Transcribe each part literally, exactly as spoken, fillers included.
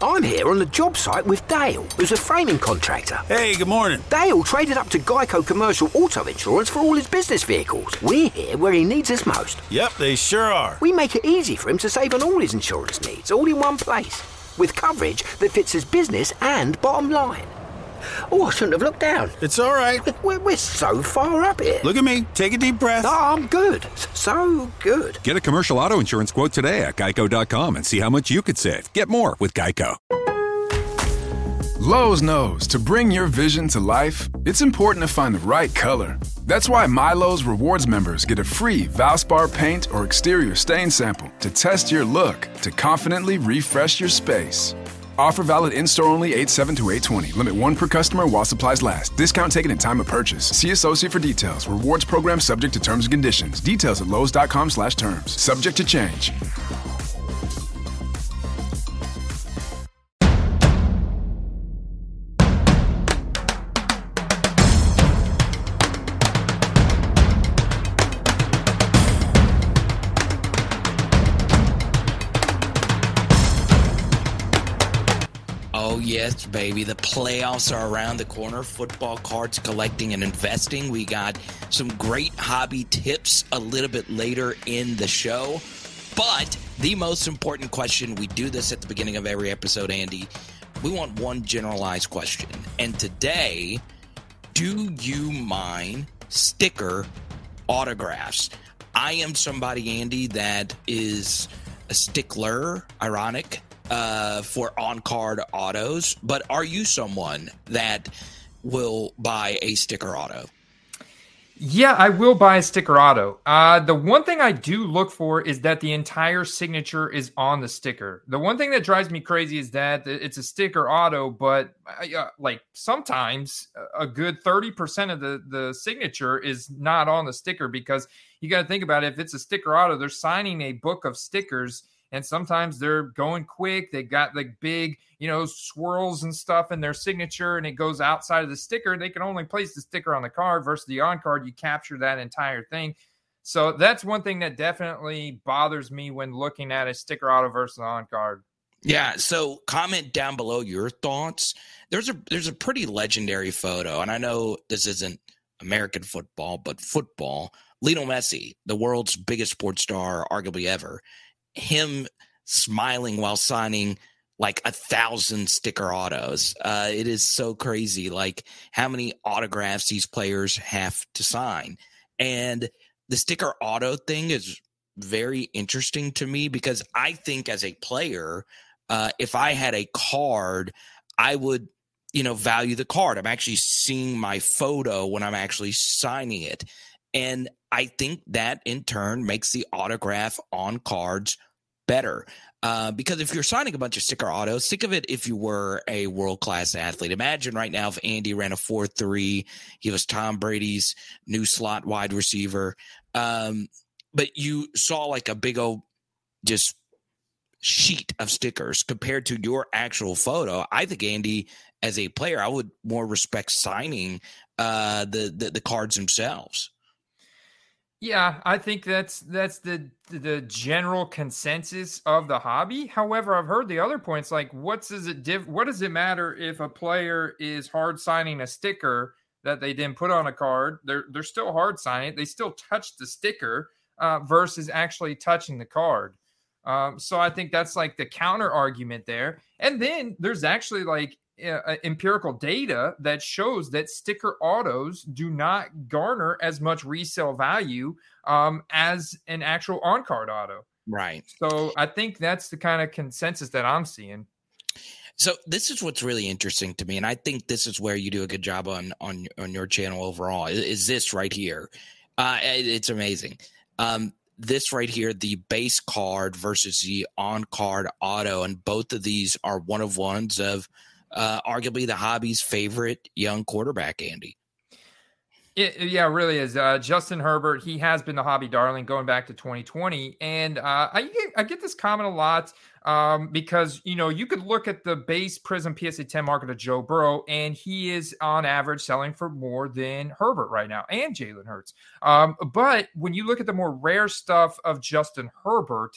I'm here on the job site with Dale, who's a framing contractor. Hey, good morning. Dale traded up to Geico Commercial Auto Insurance for all his business vehicles. We're here where he needs us most. Yep, they sure are. We make it easy for him to save on all his insurance needs, all in one place, with coverage that fits his business and bottom line. Oh, I shouldn't have looked down. It's all right. We're, we're so far up here. Look at me. Take a deep breath. Oh, I'm good. So good. Get a commercial auto insurance quote today at geico dot com and see how much you could save. Get more with Geico. Lowe's knows to bring your vision to life, it's important to find the right color. That's why MyLowe's Rewards members get a free Valspar paint or exterior stain sample to test your look to confidently refresh your space. Offer valid in-store only eight seven to eight twenty. Limit one per customer while supplies last. Discount taken in time of purchase. See associate for details. Rewards program subject to terms and conditions. Details at lowes dot com slash terms. Subject to change. Oh, yes, baby. The playoffs are around the corner. Football cards collecting and investing. We got some great hobby tips a little bit later in the show. But the most important question, we do this at the beginning of every episode, Andy. We want one generalized question. And today, do you mind sticker autographs? I am somebody, Andy, that is a stickler, ironic, Uh, for on-card autos, but are you someone that will buy a sticker auto? Yeah, I will buy a sticker auto. Uh, the one thing I do look for is that the entire signature is on the sticker. The one thing that drives me crazy is that it's a sticker auto, but uh, like sometimes a good thirty percent of the, the signature is not on the sticker, because you got to think about it. If it's a sticker auto, they're signing a book of stickers. And sometimes they're going quick. They've got like big, you know, swirls and stuff in their signature, and it goes outside of the sticker. They can only place the sticker on the card versus the on card. You capture that entire thing. So that's one thing that definitely bothers me when looking at a sticker auto versus on card. Yeah. So comment down below your thoughts. There's a there's a pretty legendary photo, and I know this isn't American football, but football. Lionel Messi, the world's biggest sports star, arguably ever. Him smiling while signing like a thousand sticker autos. Uh, it is so crazy, like how many autographs these players have to sign. And the sticker auto thing is very interesting to me, because I think as a player, uh, if I had a card, I would, you know, value the card. I'm actually seeing my photo when I'm actually signing it. And I think that in turn makes the autograph on cards better. Uh, because if you're signing a bunch of sticker autos, think of it if you were a world-class athlete. Imagine right now if Andy ran a four three, he was Tom Brady's new slot wide receiver. Um, but you saw like a big old just sheet of stickers compared to your actual photo. I think, Andy, as a player, I would more respect signing uh, the, the the cards themselves. Yeah, I think that's that's the the general consensus of the hobby. However, I've heard the other points, like what does it diff- what does it matter if a player is hard signing a sticker that they didn't put on a card? They're they're still hard signing it. They still touch the sticker uh, versus actually touching the card. Um, so I think that's like the counter argument there. And then there's actually like Uh, empirical data that shows that sticker autos do not garner as much resale value um, as an actual on-card auto. Right. So I think that's the kind of consensus that I'm seeing. So this is what's really interesting to me, and I think this is where you do a good job on on, on your channel overall, is, is this right here. Uh, it, it's amazing. Um, this right here, the base card versus the on-card auto, and both of these are one of ones of Uh, arguably the hobby's favorite young quarterback, Andy. It, yeah, it really is. Uh, Justin Herbert, he has been the hobby darling going back to twenty twenty. And uh, I, get, I get this comment a lot um, because, you know, you could look at the base Prism P S A ten market of Joe Burrow, and he is on average selling for more than Herbert right now, and Jalen Hurts. Um, but when you look at the more rare stuff of Justin Herbert,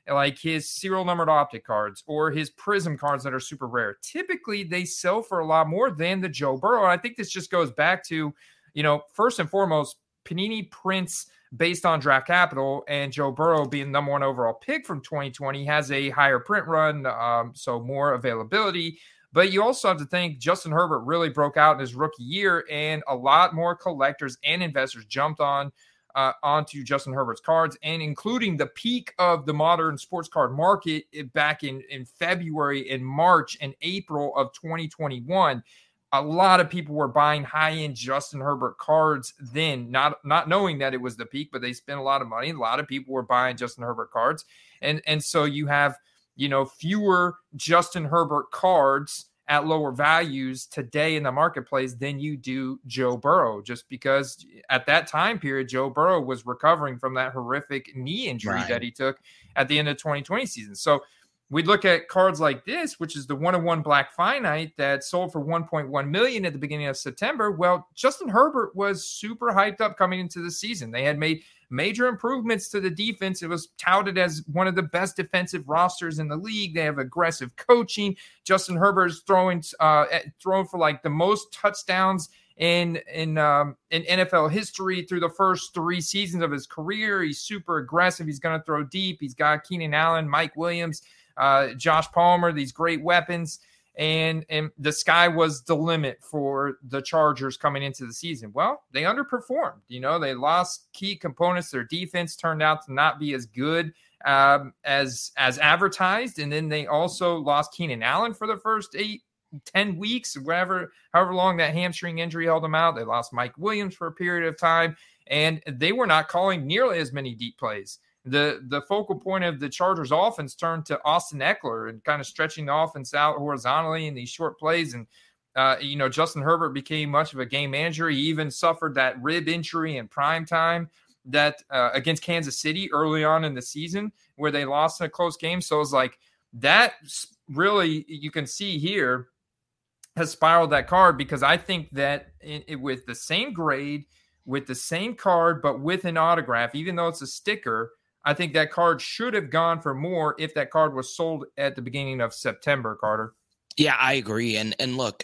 like his serial numbered optic cards or his prism cards that are super rare, typically they sell for a lot more than the Joe Burrow. And I think this just goes back to, you know, first and foremost, Panini prints based on draft capital, and Joe Burrow being the number one overall pick from twenty twenty has a higher print run, um, so more availability. But you also have to think Justin Herbert really broke out in his rookie year, and a lot more collectors and investors jumped on uh, onto Justin Herbert's cards, and including the peak of the modern sports card market back in, in February and March and April of twenty twenty-one. A lot of people were buying high-end Justin Herbert cards then, not not knowing that it was the peak, but they spent a lot of money. A lot of people were buying Justin Herbert cards. And, and so you have, you know, fewer Justin Herbert cards at lower values today in the marketplace than you do Joe Burrow, just because at that time period, Joe Burrow was recovering from that horrific knee injury right. that he took at the end of twenty twenty season. So we look at cards like this, which is the one oh one Black Finite that sold for one point one million dollars at the beginning of September. Well, Justin Herbert was super hyped up coming into the season. They had made major improvements to the defense. It was touted as one of the best defensive rosters in the league. They have aggressive coaching. Justin Herbert is throwing, uh, throwing for like the most touchdowns in in um, in N F L history through the first three seasons of his career. He's super aggressive. He's going to throw deep. He's got Keenan Allen, Mike Williams, Uh, Josh Palmer, these great weapons, and, and the sky was the limit for the Chargers coming into the season. Well, they underperformed. You know, they lost key components. Their defense turned out to not be as good um, as as advertised, and then they also lost Keenan Allen for the first eight, ten weeks, whatever, however long that hamstring injury held them out. They lost Mike Williams for a period of time, and they were not calling nearly as many deep plays. The the focal point of the Chargers offense turned to Austin Eckler and kind of stretching the offense out horizontally in these short plays. And, uh, you know, Justin Herbert became much of a game manager. He even suffered that rib injury in prime time that uh, against Kansas City early on in the season where they lost in a close game. So it's like that really, you can see here, has spiraled that card, because I think that it, it, with the same grade, with the same card, but with an autograph, even though it's a sticker, I think that card should have gone for more if that card was sold at the beginning of September, Carter. Yeah, I agree. And and look,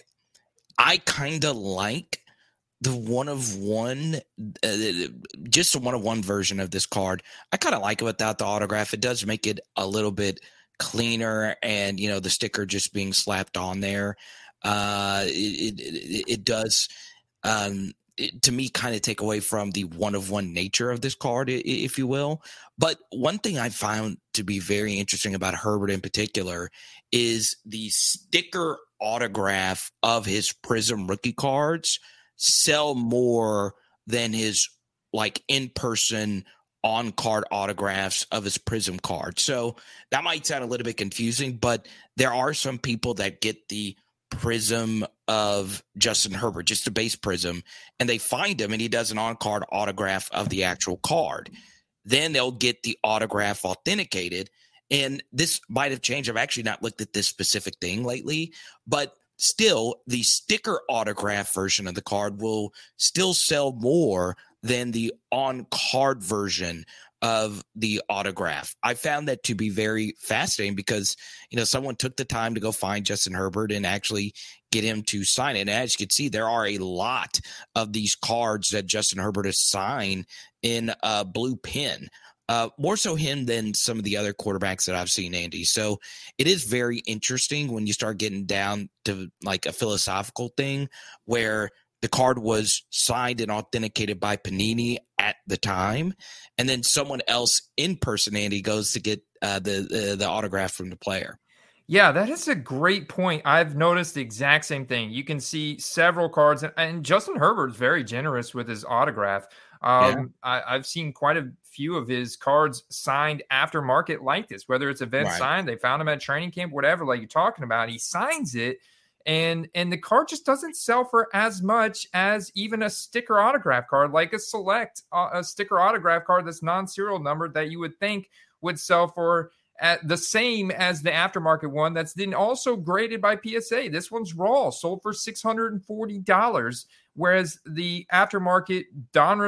I kind of like the one of one, uh, just a one of one version of this card. I kind of like it without the autograph. It does make it a little bit cleaner, and, you know, the sticker just being slapped on there. Uh, it, it, it does, um, it, to me, kind of take away from the one of one nature of this card, if you will. But one thing I found to be very interesting about Herbert in particular is the sticker autograph of his Prism rookie cards sell more than his like in-person on-card autographs of his Prism card. So that might sound a little bit confusing, but there are some people that get the Prism of Justin Herbert, just the base Prism, and they find him and he does an on-card autograph of the actual card. Then they'll get the autograph authenticated. And this might have changed. I've actually not looked at this specific thing lately, but still the sticker autograph version of the card will still sell more than the on-card version of the autograph. I found that to be very fascinating because, you know, someone took the time to go find Justin Herbert and actually get him to sign it. And as you can see, there are a lot of these cards that Justin Herbert has signed in a blue pen. Uh, more so him than some of the other quarterbacks that I've seen, Andy. So it is very interesting when you start getting down to like a philosophical thing where the card was signed and authenticated by Panini at the time, and then someone else in person, Andy, goes to get uh, the, the the autograph from the player. Yeah, that is a great point. I've noticed the exact same thing. You can see several cards, and, and Justin Herbert is very generous with his autograph. Um, yeah. I, I've seen quite a few of his cards signed after market like this, whether it's event right. signed, they found him at training camp, whatever, like you're talking about. He signs it, and and the card just doesn't sell for as much as even a sticker autograph card, like a select uh, a sticker autograph card that's non-serial numbered that you would think would sell for at the same as the aftermarket one that's then also graded by P S A. This one's raw, sold for six hundred forty dollars, whereas the aftermarket Donruss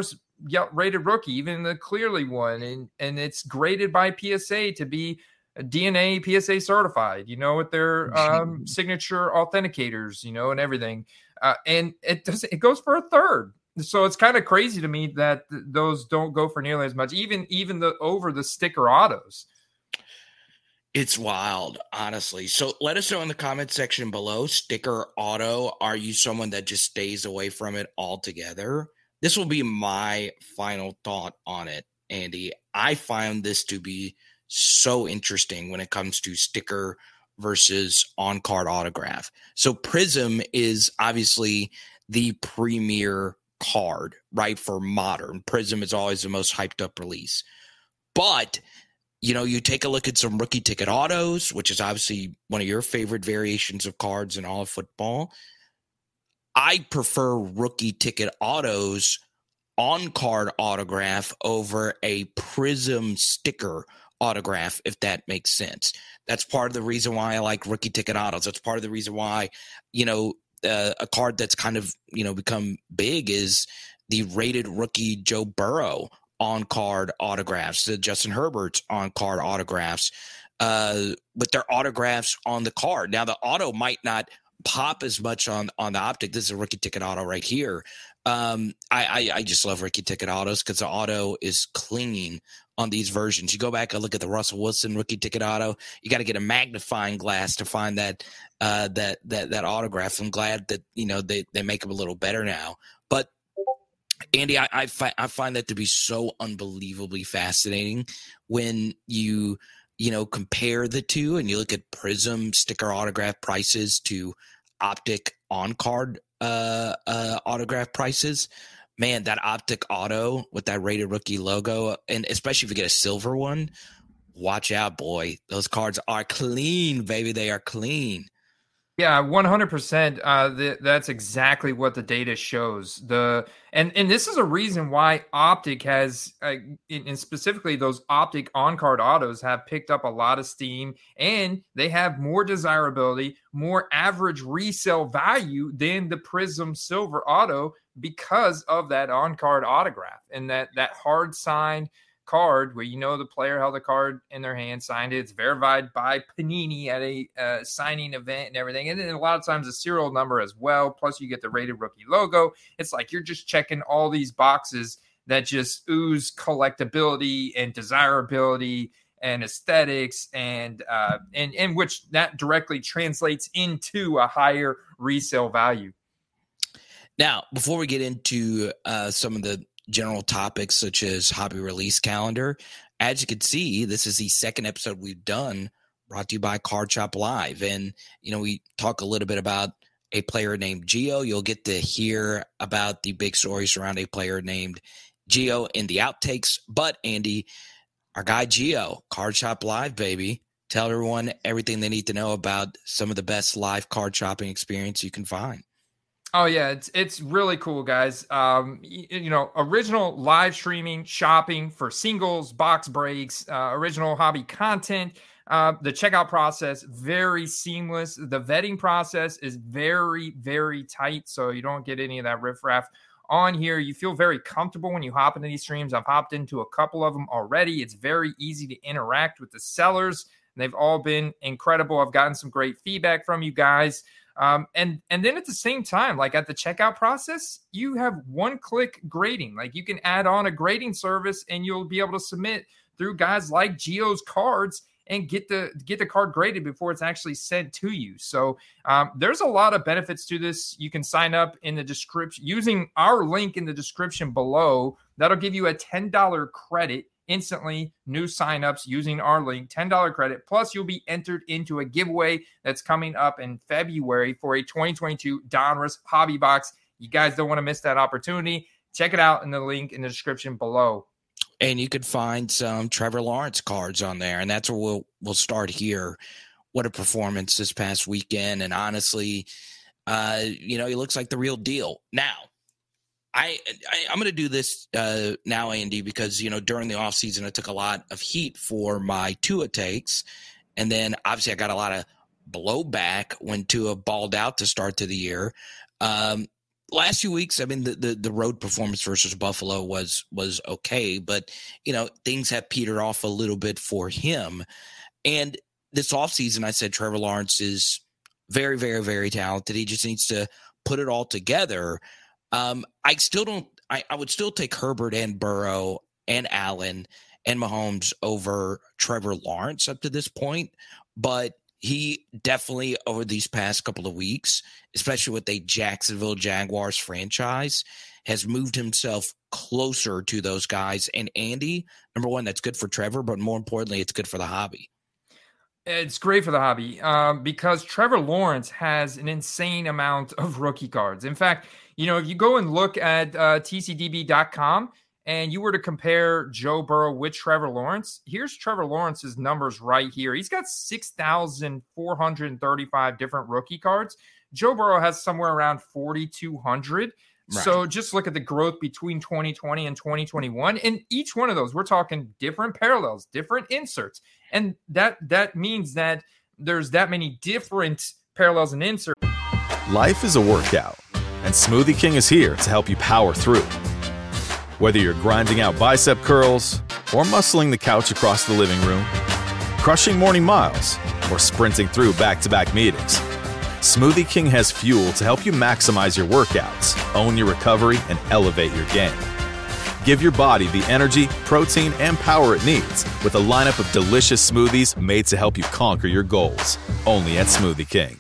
rated rookie, even the Clearly one, and and it's graded by P S A to be D N A P S A certified, you know, with their um, signature authenticators, you know, and everything. Uh, and it does it goes for a third. So it's kind of crazy to me that th- those don't go for nearly as much, even even the over the sticker autos. It's wild, honestly. So let us know in the comment section below, sticker auto, are you someone that just stays away from it altogether? This will be my final thought on it, Andy. I find this to be so interesting when it comes to sticker versus on-card autograph. So Prism is obviously the premier card, right, for modern. Prism is always the most hyped up release. But you know, you take a look at some rookie ticket autos, which is obviously one of your favorite variations of cards in all of football. I prefer rookie ticket autos on card autograph over a Prism sticker autograph, if that makes sense. That's part of the reason why I like rookie ticket autos. That's part of the reason why, you know, uh, a card that's kind of, you know, become big is the rated rookie Joe Burrow on-card autographs, the Justin Herbert's on-card autographs, uh, with their autographs on the card. Now, the auto might not pop as much on, on the optic. This is a rookie ticket auto right here. Um, I, I, I just love rookie ticket autos because the auto is clean on these versions. You go back and look at the Russell Wilson rookie ticket auto. You got to get a magnifying glass to find that uh, that that that autograph. I'm glad that, you know, they, they make them a little better now. But Andy, I, I, fi- I find that to be so unbelievably fascinating when you, you know, compare the two and you look at Prism sticker autograph prices to optic on-card uh, uh, autograph prices. Man, that optic auto with that rated rookie logo, and especially if you get a silver one, watch out, boy. Those cards are clean, baby. They are clean. Yeah, one hundred percent. Uh, th- that's exactly what the data shows. The and and this is a reason why Optic has, uh, and specifically those Optic on-card autos have picked up a lot of steam, and they have more desirability, more average resale value than the Prism Silver Auto because of that on-card autograph and that that hard signed card where, you know, the player held the card in their hand, signed it. It's verified by Panini at a uh, signing event and everything. And then a lot of times a serial number as well. Plus you get the rated rookie logo. It's like you're just checking all these boxes that just ooze collectability and desirability and aesthetics, and uh, and and which that directly translates into a higher resale value. Now, before we get into uh, some of the general topics such as hobby release calendar, as you can see, this is the second episode we've done brought to you by Card Shop Live. And, you know, we talk a little bit about a player named Gio. You'll get to hear about the big stories around a player named Gio in the outtakes. But, Andy, our guy Gio, Card Shop Live, baby. Tell everyone everything they need to know about some of the best live card shopping experience you can find. Oh yeah, it's it's really cool, guys. Um, you, you know, original live streaming, shopping for singles, box breaks, uh, original hobby content. Uh, the checkout process very seamless. The vetting process is very very tight, so you don't get any of that riffraff on here. You feel very comfortable when you hop into these streams. I've hopped into a couple of them already. It's very easy to interact with the sellers. They've all been incredible. I've gotten some great feedback from you guys. Um, and, and then at the same time, like at the checkout process, you have one click grading. Like you can add on a grading service and you'll be able to submit through guys like Gio's Cards and get the, get the card graded before it's actually sent to you. So, um, there's a lot of benefits to this. You can sign up in the description using our link in the description below. That'll give you a ten dollars credit instantly, new signups using our link, ten dollars credit. Plus, you'll be entered into a giveaway that's coming up in February for a twenty twenty-two Donruss Hobby Box. You guys don't want to miss that opportunity. Check it out in the link in the description below. And you could find some Trevor Lawrence cards on there, and that's where we'll we'll start here. What a performance this past weekend, and honestly, uh, you know, he looks like the real deal. Now, I, I I'm going to do this uh, now, Andy, because you know during the offseason I took a lot of heat for my Tua takes, and then obviously I got a lot of blowback when Tua balled out to start to the year. Um, last few weeks, I mean, the, the, the road performance versus Buffalo was was okay, but, you know, things have petered off a little bit for him. And this offseason, I said Trevor Lawrence is very, very, very talented. He just needs to put it all together. Um, I still don't I, – I would still take Herbert and Burrow and Allen and Mahomes over Trevor Lawrence up to this point, but he definitely over these past couple of weeks, especially with a Jacksonville Jaguars franchise, has moved himself closer to those guys. And Andy, number one, that's good for Trevor, but more importantly, it's good for the hobby. It's great for the hobby um, because Trevor Lawrence has an insane amount of rookie cards. In fact, you know, if you go and look at uh, T C D B dot com and you were to compare Joe Burrow with Trevor Lawrence, here's Trevor Lawrence's numbers right here. He's got six thousand four hundred thirty-five different rookie cards. Joe Burrow has somewhere around forty-two hundred. Right. So just look at the growth between twenty twenty and twenty twenty-one. And each one of those, we're talking different parallels, different inserts. And that that means that there's that many different parallels and inserts. Life is a workout, and Smoothie King is here to help you power through. Whether you're grinding out bicep curls or muscling the couch across the living room, crushing morning miles, or sprinting through back-to-back meetings, Smoothie King has fuel to help you maximize your workouts, own your recovery, and elevate your game. Give your body the energy, protein, and power it needs with a lineup of delicious smoothies made to help you conquer your goals. Only at Smoothie King.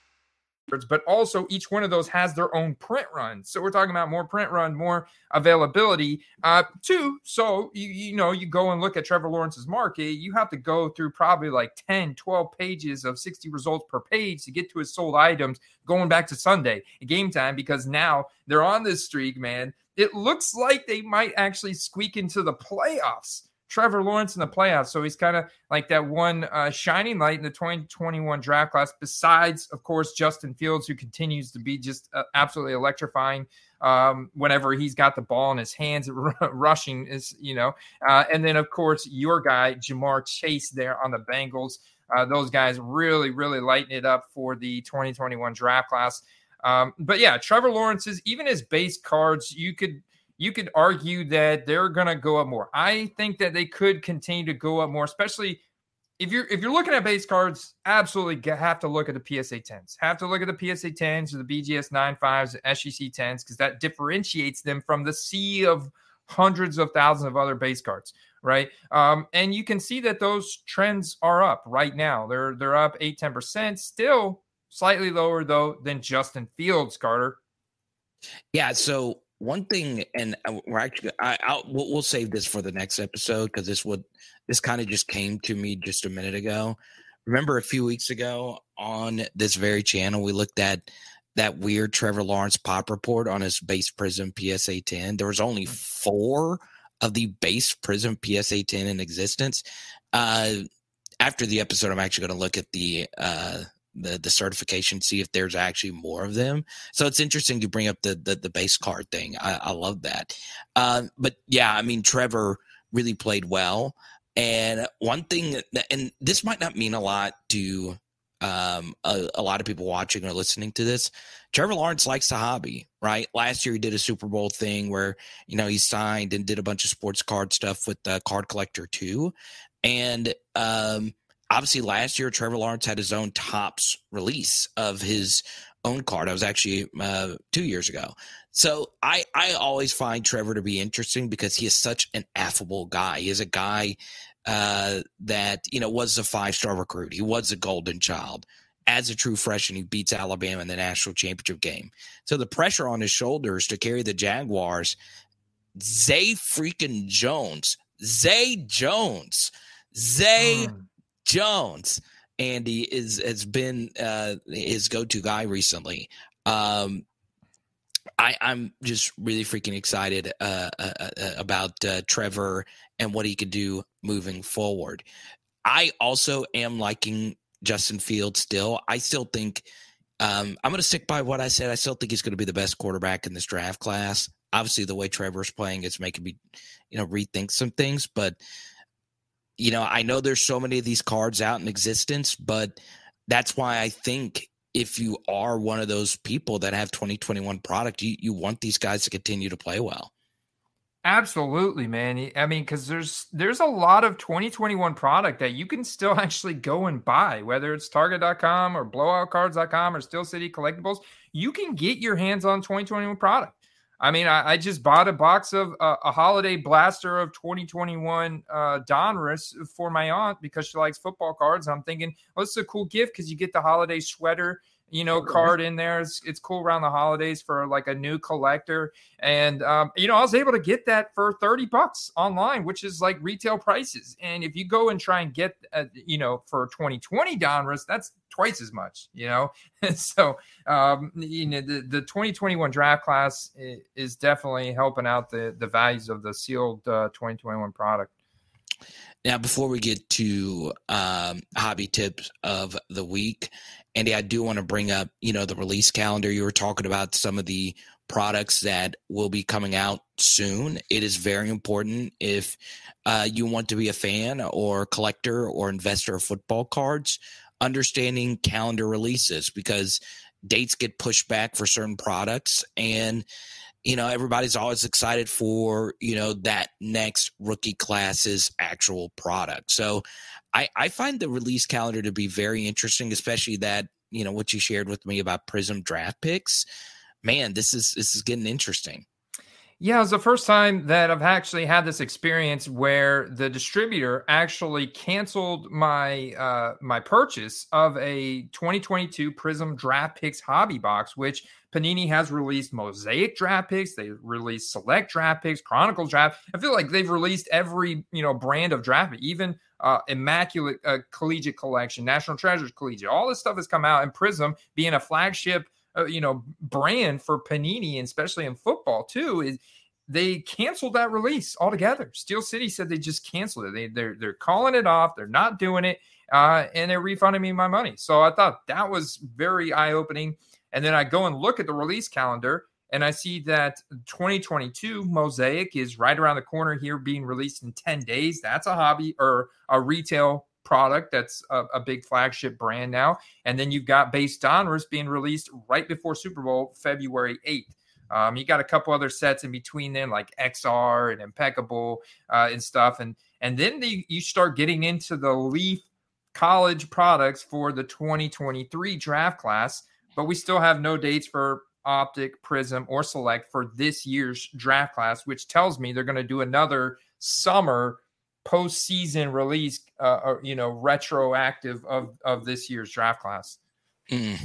But also each one of those has their own print run. So we're talking about more print run, more availability. Uh, two, so, you, you know, you go and look at Trevor Lawrence's market, you have to go through probably like ten, twelve pages of sixty results per page to get to his sold items going back to Sunday, game time, because now they're on this streak, man. It looks like they might actually squeak into the playoffs. Trevor Lawrence in the playoffs. So he's kind of like that one uh, shining light in the twenty twenty-one draft class, besides, of course, Justin Fields, who continues to be just uh, absolutely electrifying um, whenever he's got the ball in his hands. Rushing is, you know, uh, and then, of course, your guy, Jamar Chase there on the Bengals. Uh, those guys really, really lighting it up for the twenty twenty-one draft class. Um, but yeah, Trevor Lawrence's, even his base cards, you could you could argue that they're going to go up more. I think that they could continue to go up more, especially if you're if you're looking at base cards. Absolutely have to look at the P S A tens. Have to look at the P S A tens or the B G S ninety-fives, the S G C tens, because that differentiates them from the sea of hundreds of thousands of other base cards, right? Um, and you can see that those trends are up right now. They're they're up eight, ten percent, still slightly lower, though, than Justin Fields, Carter. Yeah, so one thing, and we're actually, I, I'll, we'll, we'll save this for the next episode because this would, this kind of just came to me just a minute ago. Remember a few weeks ago on this very channel, we looked at that weird Trevor Lawrence pop report on his base Prism P S A ten. There was only four of the base Prism P S A ten in existence. Uh, after the episode, I'm actually going to look at the, uh, the the certification, see if there's actually more of them. So it's interesting to bring up the the, the base card thing. I, I love that. Uh, but yeah, I mean, Trevor really played well. And one thing, that, and this might not mean a lot to um, a, a lot of people watching or listening to this, Trevor Lawrence likes the hobby, right? Last year he did a Super Bowl thing where, you know, he signed and did a bunch of sports card stuff with the Card Collector too. And um obviously, last year, Trevor Lawrence had his own Topps release of his own card. That was actually uh, two years ago. So I, I always find Trevor to be interesting because he is such an affable guy. He is a guy uh, that, you know, was a five-star recruit. He was a golden child. As a true freshman, he beats Alabama in the national championship game. So the pressure on his shoulders to carry the Jaguars, Zay freaking Jones, Zay Jones, Zay mm. Jones, Andy, is has been uh, his go-to guy recently. Um, I, I'm just really freaking excited uh, uh, uh, about uh, Trevor and what he could do moving forward. I also am liking Justin Fields still. I still think um, I'm going to stick by what I said. I still think he's going to be the best quarterback in this draft class. Obviously, the way Trevor's playing is making me, you know, rethink some things, but you know, I know there's so many of these cards out in existence, but that's why I think if you are one of those people that have twenty twenty-one product, you, you want these guys to continue to play well. Absolutely, man. I mean, because there's there's a lot of twenty twenty-one product that you can still actually go and buy, whether it's Target dot com or blowout cards dot com or Steel City Collectibles. You can get your hands on twenty twenty-one product. I mean, I, I just bought a box of uh, a holiday blaster of twenty twenty-one uh, Donruss for my aunt because she likes football cards. I'm thinking, well, this is a cool gift because you get the holiday sweater, you know, card in there. It's, it's cool around the holidays for like a new collector. And, um, you know, I was able to get that for thirty bucks online, which is like retail prices. And if you go and try and get, uh, you know, for twenty twenty Donruss, that's twice as much, you know? And so, um, you know, the, the twenty twenty-one draft class is definitely helping out the, the values of the sealed uh, twenty twenty-one product. Now, before we get to um, hobby tips of the week, Andy, I do want to bring up, you know, the release calendar. You were talking about some of the products that will be coming out soon. It is very important if uh, you want to be a fan or collector or investor of football cards, understanding calendar releases, because dates get pushed back for certain products. And, you know, everybody's always excited for, you know, that next rookie class's actual product. So I, I find the release calendar to be very interesting, especially that, you know, what you shared with me about Prism draft picks. Man, this is this is getting interesting. Yeah, it's the first time that I've actually had this experience where the distributor actually canceled my uh, my purchase of a twenty twenty-two Prism Draft Picks hobby box, which Panini has released Mosaic draft picks. They released Select draft picks, Chronicles draft. I feel like they've released every, you know, brand of draft pick, even uh, Immaculate uh, Collegiate Collection, National Treasures Collegiate. All this stuff has come out, and Prism being a flagship Uh, you know, brand for Panini, and especially in football too, is they canceled that release altogether. Steel City said they just canceled it. They they're they're calling it off. They're not doing it, uh, and they're refunding me my money. So I thought that was very eye opening. And then I go and look at the release calendar, and I see that twenty twenty-two Mosaic is right around the corner here, being released in ten days. That's a hobby or a retail product that's a, a big flagship brand now. And then you've got Base Donruss being released right before Super Bowl, February eighth. Um, you got a couple other sets in between then, like X R and Impeccable uh, and stuff. And and then the, you start getting into the Leaf college products for the twenty twenty-three draft class, but we still have no dates for Optic, Prism, or Select for this year's draft class, which tells me they're going to do another summer postseason release, uh, or, you know, retroactive of, of this year's draft class. Mm.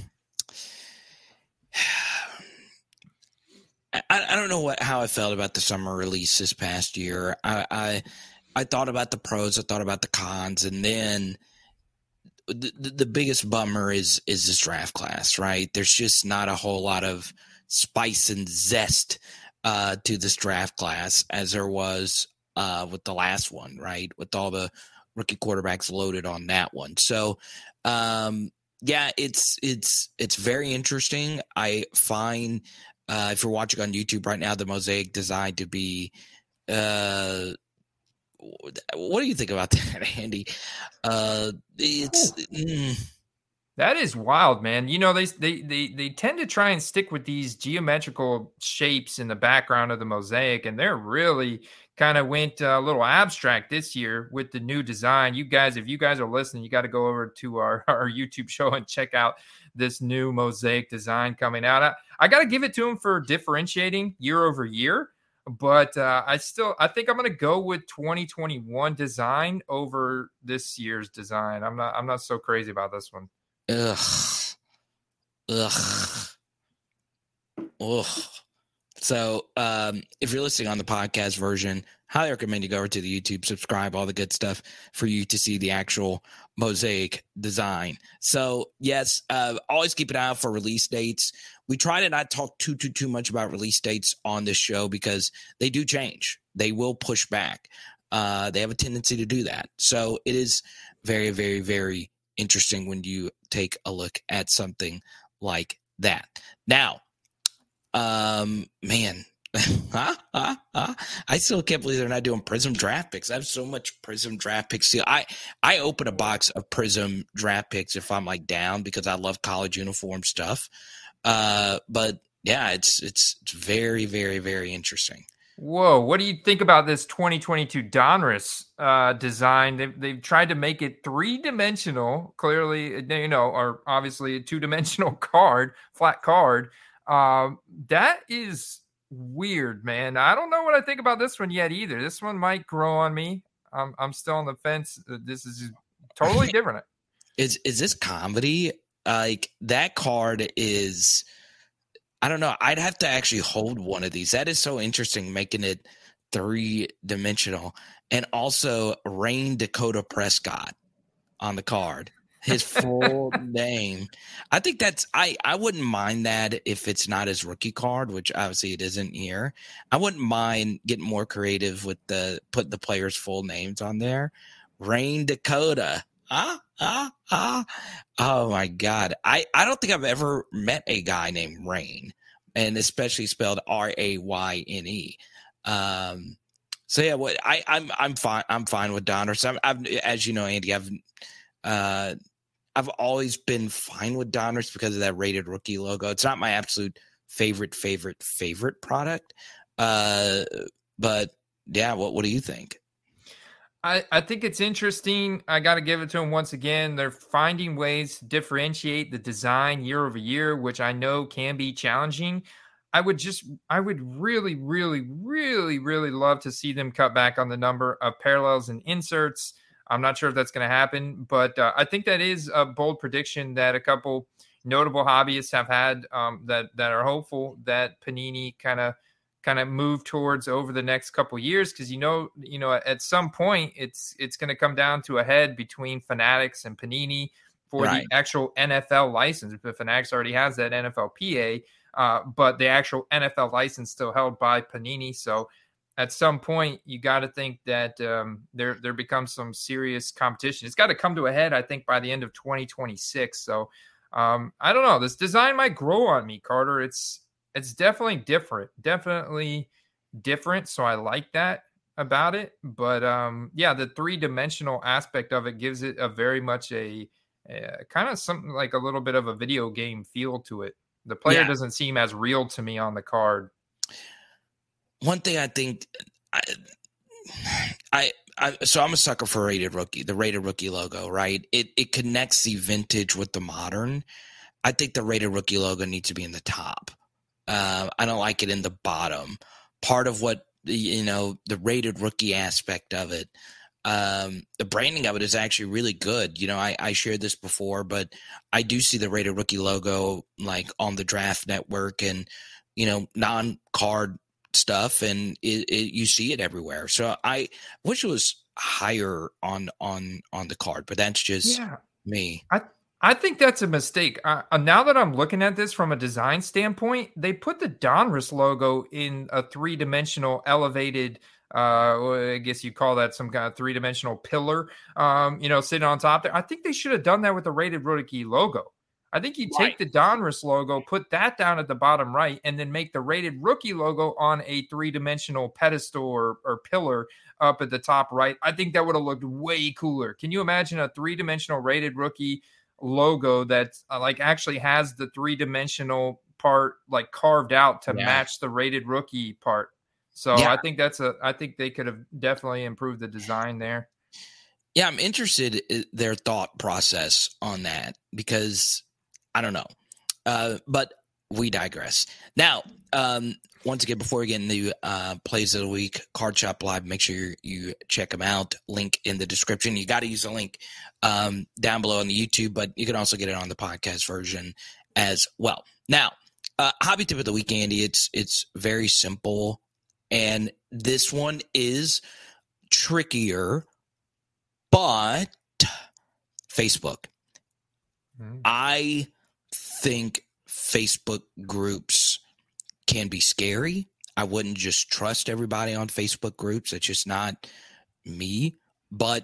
I, I don't know what how I felt about the summer release this past year. I, I I thought about the pros, I thought about the cons, and then the, the, the biggest bummer is is this draft class, right? There's just not a whole lot of spice and zest uh, to this draft class as there was Uh, with the last one, right? With all the rookie quarterbacks loaded on that one. So, um, yeah, it's it's it's very interesting. I find uh, if you're watching on YouTube right now, the Mosaic design to be. Uh, what do you think about that, Andy? Uh, it's. Mm, That is wild, man. You know, they, they they they tend to try and stick with these geometrical shapes in the background of the Mosaic, and they're really kind of went a little abstract this year with the new design. You guys, if you guys are listening, you got to go over to our, our YouTube show and check out this new Mosaic design coming out. I, I got to give it to them for differentiating year over year, but uh, I still, I think I'm going to go with twenty twenty-one design over this year's design. I'm not, I'm not so crazy about this one. Ugh. Ugh. Ugh. So um, if you're listening on the podcast version, highly recommend you go over to the YouTube, subscribe, all the good stuff for you to see the actual Mosaic design. So yes, uh, always keep an eye out for release dates. We try to not talk too, too, too much about release dates on this show because they do change. They will push back. Uh, they have a tendency to do that. So it is very, very, very interesting when you take a look at something like that. Now, um, man, huh? Huh? Huh? I still can't believe they're not doing Prism draft picks. I have so much Prism draft picks. See, I I open a box of Prism draft picks if I'm like down because I love college uniform stuff. Uh, but yeah, it's it's it's very very very interesting. Whoa, what do you think about this twenty twenty-two Donruss uh, design? They've, they've tried to make it three-dimensional, clearly, you know, or obviously a two-dimensional card, flat card. Um, that is weird, man. I don't know what I think about this one yet either. This one might grow on me. I'm, I'm still on the fence. This is totally different. Is is this comedy? Like, that card is... I don't know. I'd have to actually hold one of these. That is so interesting, making it three-dimensional. And also, Rain Dakota Prescott on the card. His full name. I think that's I, – I wouldn't mind that if it's not his rookie card, which obviously it isn't here. I wouldn't mind getting more creative with the – putting the players' full names on there. Rain Dakota. Ah, ah, ah. Oh, my God. I, I don't think I've ever met a guy named Rain, and especially spelled R A Y N E. Um, so, yeah, what I, I'm I'm fine. I'm fine with Donruss. I'm, I've, as you know, Andy, I've uh, I've always been fine with Donruss because of that rated rookie logo. It's not my absolute favorite, favorite, favorite product. Uh, but, yeah, what what do you think? I, I think it's interesting. I got to give it to them once again. They're finding ways to differentiate the design year over year, which I know can be challenging. I would just, I would really, really, really, really love to see them cut back on the number of parallels and inserts. I'm not sure if that's going to happen, but uh, I think that is a bold prediction that a couple notable hobbyists have had um, that that are hopeful that Panini kind of kind of move towards over the next couple of years, because you know you know at some point it's it's going to come down to a head between Fanatics and Panini for right. the actual N F L license. But Fanatics already has that N F L P A, uh, but the actual N F L license still held by Panini. So at some point you got to think that um, there there becomes some serious competition. It's got to come to a head, I think, by the end of twenty twenty-six. So um, I don't know. This design might grow on me, Carter. It's It's definitely different, definitely different. So I like that about it. But um, yeah, the three-dimensional aspect of it gives it a very much a, a kind of something like a little bit of a video game feel to it. The player yeah. doesn't seem as real to me on the card. One thing I think I, I, I so I'm a sucker for rated rookie, the rated rookie logo, right? It it connects the vintage with the modern. I think the rated rookie logo needs to be in the top. Uh, I don't like it in the bottom. Part of what, you know, the rated rookie aspect of it, um, the branding of it is actually really good. You know, I, I shared this before, but I do see the rated rookie logo like on the Draft Network and, you know, non-card stuff, and it, it, you see it everywhere. So I wish it was higher on on on the card, but that's just yeah. me. I I think that's a mistake. Uh, now that I'm looking at this from a design standpoint, they put the Donruss logo in a three-dimensional elevated, uh, I guess you call that some kind of three-dimensional pillar, um, you know, sitting on top there. I think they should have done that with the rated rookie logo. I think you take right. the Donruss logo, put that down at the bottom right, and then make the rated rookie logo on a three-dimensional pedestal or, or pillar up at the top right. I think that would have looked way cooler. Can you imagine a three-dimensional rated rookie logo that uh, like actually has the three-dimensional part like carved out to yeah. match the rated rookie part? So yeah. I think that's a, I think they could have definitely improved the design there. Yeah, I'm interested in their thought process on that because I don't know. Uh, but we digress. Now, um, once again, before we get into uh, Plays of the Week, Card Shop Live, make sure you, you check them out. Link in the description. You got to use the link um, down below on the YouTube, but you can also get it on the podcast version as well. Now, uh, Hobby Tip of the Week, Andy, it's, it's very simple. And this one is trickier, but Facebook. Mm-hmm. I think Facebook groups can be scary. I wouldn't just trust everybody on Facebook groups. It's just not me. But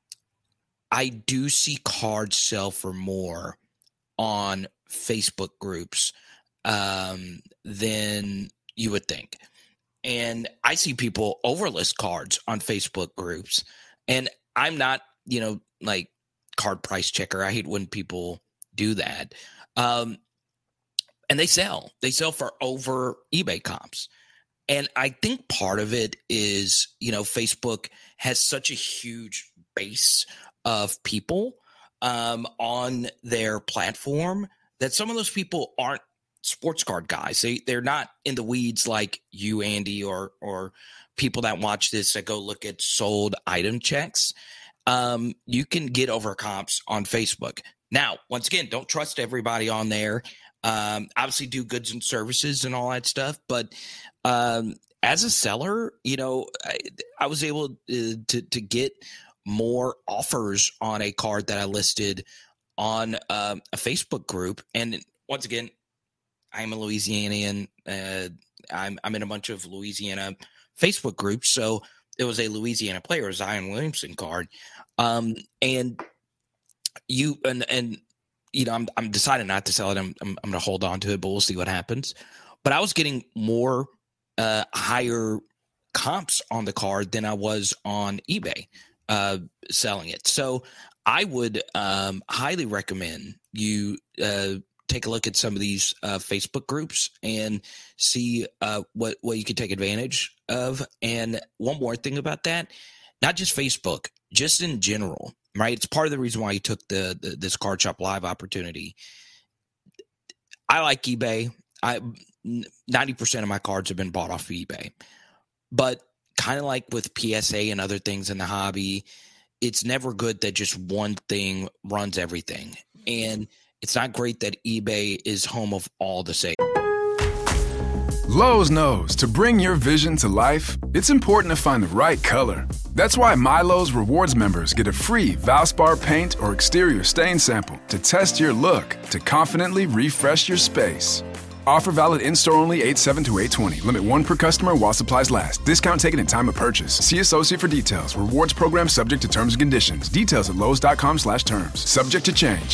I do see cards sell for more on Facebook groups um, than you would think. and I see people overlist cards on Facebook groups, and I'm not, you know, like card price checker. I hate when people do that. Um, and they sell, they sell for over eBay comps. And I think part of it is, you know, Facebook has such a huge base of people um, on their platform that some of those people aren't sports card guys. They, they're not in the weeds like you, Andy, or or people that watch this that go look at sold item checks. Um, you can get over comps on Facebook. Now, once again, don't trust everybody on there. Um, obviously do goods and services and all that stuff. But um, as a seller, you know, I, I was able uh, to, to get more offers on a card that I listed on um, a Facebook group. And once again, I'm a Louisianian. Uh, I'm, I'm in a bunch of Louisiana Facebook groups. So it was a Louisiana player, a Zion Williamson card. Um, and you, and, and, you know, I'm, I'm deciding not to sell it. I'm, I'm, I'm going to hold on to it, but we'll see what happens. But I was getting more, uh, higher comps on the card than I was on eBay, uh, selling it. So I would, um, highly recommend you, uh, take a look at some of these uh, Facebook groups and see uh, what, what you can take advantage of. And one more thing about that, not just Facebook, just in general, right? It's part of the reason why you took the, the this Card Shop Live opportunity. I like eBay. I ninety percent of my cards have been bought off of eBay. But kind of like with P S A and other things in the hobby, it's never good that just one thing runs everything. And it's not great that eBay is home of all the same. Lowe's knows to bring your vision to life, it's important to find the right color. That's why MyLowe's Rewards members get a free Valspar paint or exterior stain sample to test your look to confidently refresh your space. Offer valid in-store only eight seven to eight twenty. Limit one per customer while supplies last. Discount taken at time of purchase. See associate for details. Rewards program subject to terms and conditions. Details at lowes.com slash terms. Subject to change.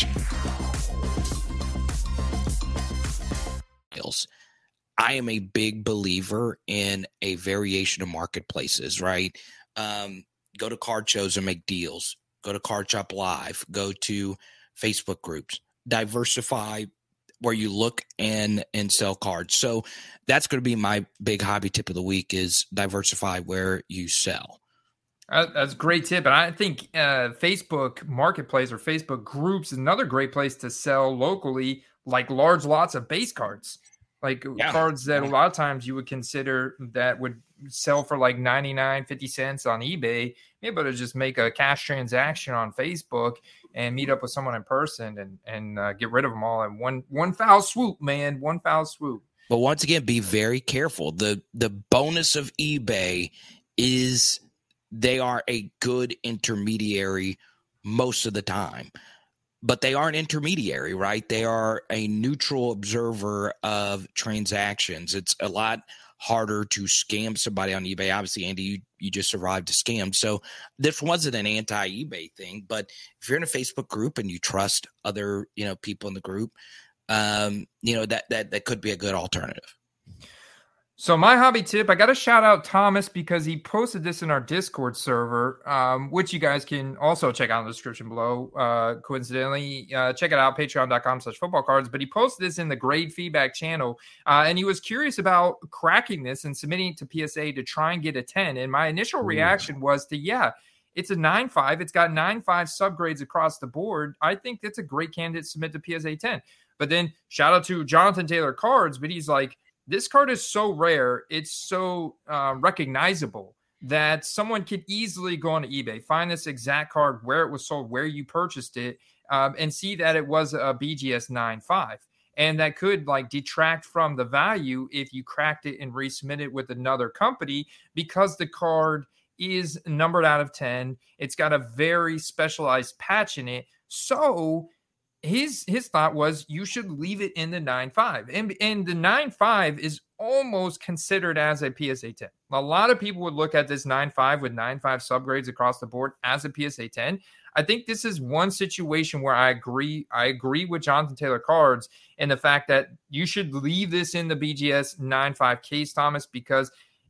I am a big believer in a variation of marketplaces, right? Um, go to card shows and make deals. Go to Card Shop Live. Go to Facebook groups. Diversify where you look and and sell cards. So that's going to be my big hobby tip of the week is diversify where you sell. Uh, that's a great tip. And I think uh, Facebook Marketplace or Facebook groups is another great place to sell locally, like large lots of base cards. Like yeah. cards that a lot of times you would consider that would sell for like ninety-nine, fifty cents on eBay. You're able to just make a cash transaction on Facebook and meet up with someone in person and, and uh, get rid of them all in one, one foul swoop, man, one foul swoop. But once again, be very careful. The, the bonus of eBay is they are a good intermediary most of the time. But they aren't intermediary, right? They are a neutral observer of transactions. It's a lot harder to scam somebody on eBay. Obviously, Andy, you, you just survived a scam. So this wasn't an anti-eBay thing. But if you're in a Facebook group and you trust other, you know, people in the group, um, you know, that that that could be a good alternative. So my hobby tip, I got to shout out Thomas because he posted this in our Discord server, um, which you guys can also check out in the description below. Uh, coincidentally, uh, check it out, patreon.com slash football cards. But he posted this in the grade feedback channel, uh, and he was curious about cracking this and submitting it to P S A to try and get a ten. And my initial reaction was to, yeah, it's a nine five. It's got nine five subgrades across the board. I think that's a great candidate to submit to P S A ten. But then shout out to Jonathan Taylor Cards, but he's like, this card is so rare, it's so uh, recognizable that someone could easily go on eBay, find this exact card, where it was sold, where you purchased it, um, and see that it was a B G S nine five. And that could like detract from the value if you cracked it and resubmit it with another company because the card is numbered out of ten. It's got a very specialized patch in it. So His his thought was you should leave it in the nine five. And, and the nine five is almost considered as a P S A ten. A lot of people would look at this nine five with nine five subgrades across the board as a P S A ten. I think this is one situation where I agree. I agree with Jonathan Taylor Cards and the fact that you should leave this in the B G S nine five case, Thomas, because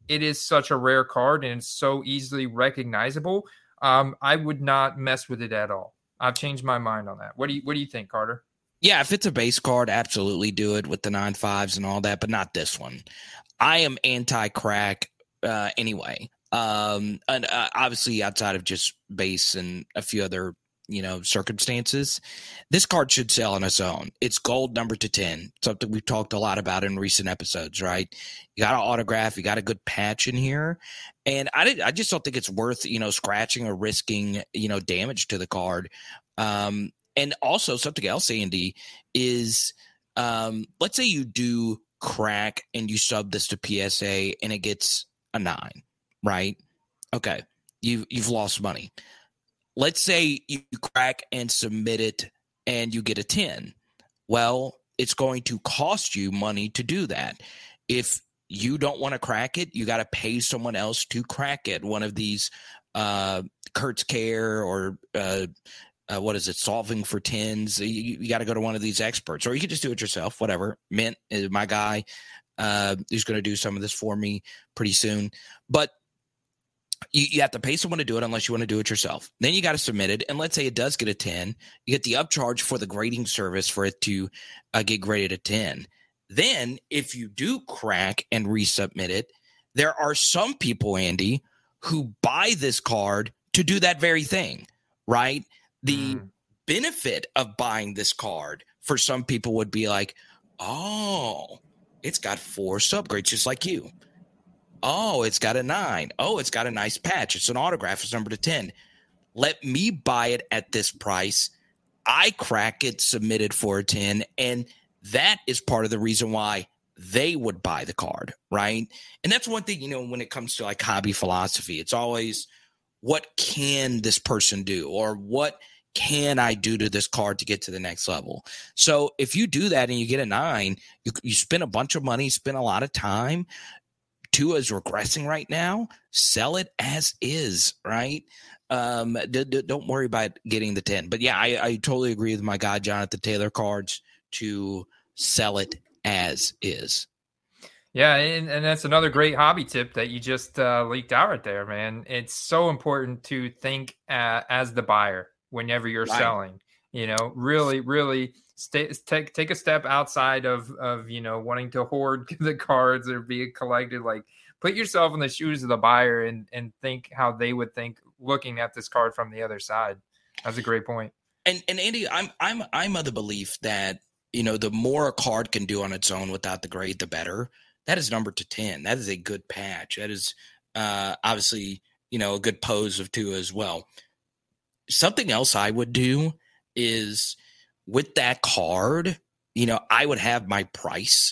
it is such a rare card and it's so easily recognizable. Um, I would not mess with it at all. I've changed my mind on that. What do you What do you think, Carter? Yeah, if it's a base card, absolutely do it with the nine fives and all that, but not this one. I am anti-crack uh, anyway. Um, and uh, obviously outside of just base and a few other, you know, circumstances, this card should sell on its own. It's gold number to ten, something we've talked a lot about in recent episodes, right? You got an autograph, you got a good patch in here. And I did, I just don't think it's worth, you know, scratching or risking, you know, damage to the card. Um, and also something else, Andy, is um, let's say you do crack and you sub this to P S A and it gets a nine, right? Okay. You, you've lost money. Let's say you crack and submit it and you get a ten. Well, it's going to cost you money to do that. If you don't want to crack it, you got to pay someone else to crack it. One of these uh, Kurt's Care or uh, uh, what is it, Solving for Tens. You, you got to go to one of these experts, or you can just do it yourself, whatever. Mint is my guy. Uh, he's going to do some of this for me pretty soon. But You, you have to pay someone to do it unless you want to do it yourself. Then you got to submit it. And let's say it does get a ten. You get the upcharge for the grading service for it to uh, get graded a ten. Then if you do crack and resubmit it, there are some people, Andy, who buy this card to do that very thing, right? The mm. benefit of buying this card for some people would be like, oh, it's got four subgrades just like you. Oh, it's got a nine. Oh, it's got a nice patch. It's an autograph. It's number to ten. Let me buy it at this price. I crack it, submit it for a ten. And that is part of the reason why they would buy the card, right? And that's one thing, you know, when it comes to like hobby philosophy, it's always, what can this person do? Or what can I do to this card to get to the next level? So if you do that and you get a nine, you, you spend a bunch of money, spend a lot of time. Tua is regressing right now. Sell it as is, right? Um, d- d- don't worry about getting the ten. But yeah, I, I totally agree with my guy, Jonathan Taylor cards, to sell it as is. Yeah, and, and that's another great hobby tip that you just uh, leaked out right there, man. It's so important to think uh, as the buyer whenever you're right. selling. You know, really, really stay, take take a step outside of of you know wanting to hoard the cards or be collected. Like, put yourself in the shoes of the buyer and and think how they would think looking at this card from the other side. That's a great point. And and Andy, I'm I'm I'm of the belief that, you know, the more a card can do on its own without the grade, the better. That is number to ten. That is a good patch. That is uh, obviously, you know, a good pose of Tua as well. Something else I would do is with that card, you know, I would have my price,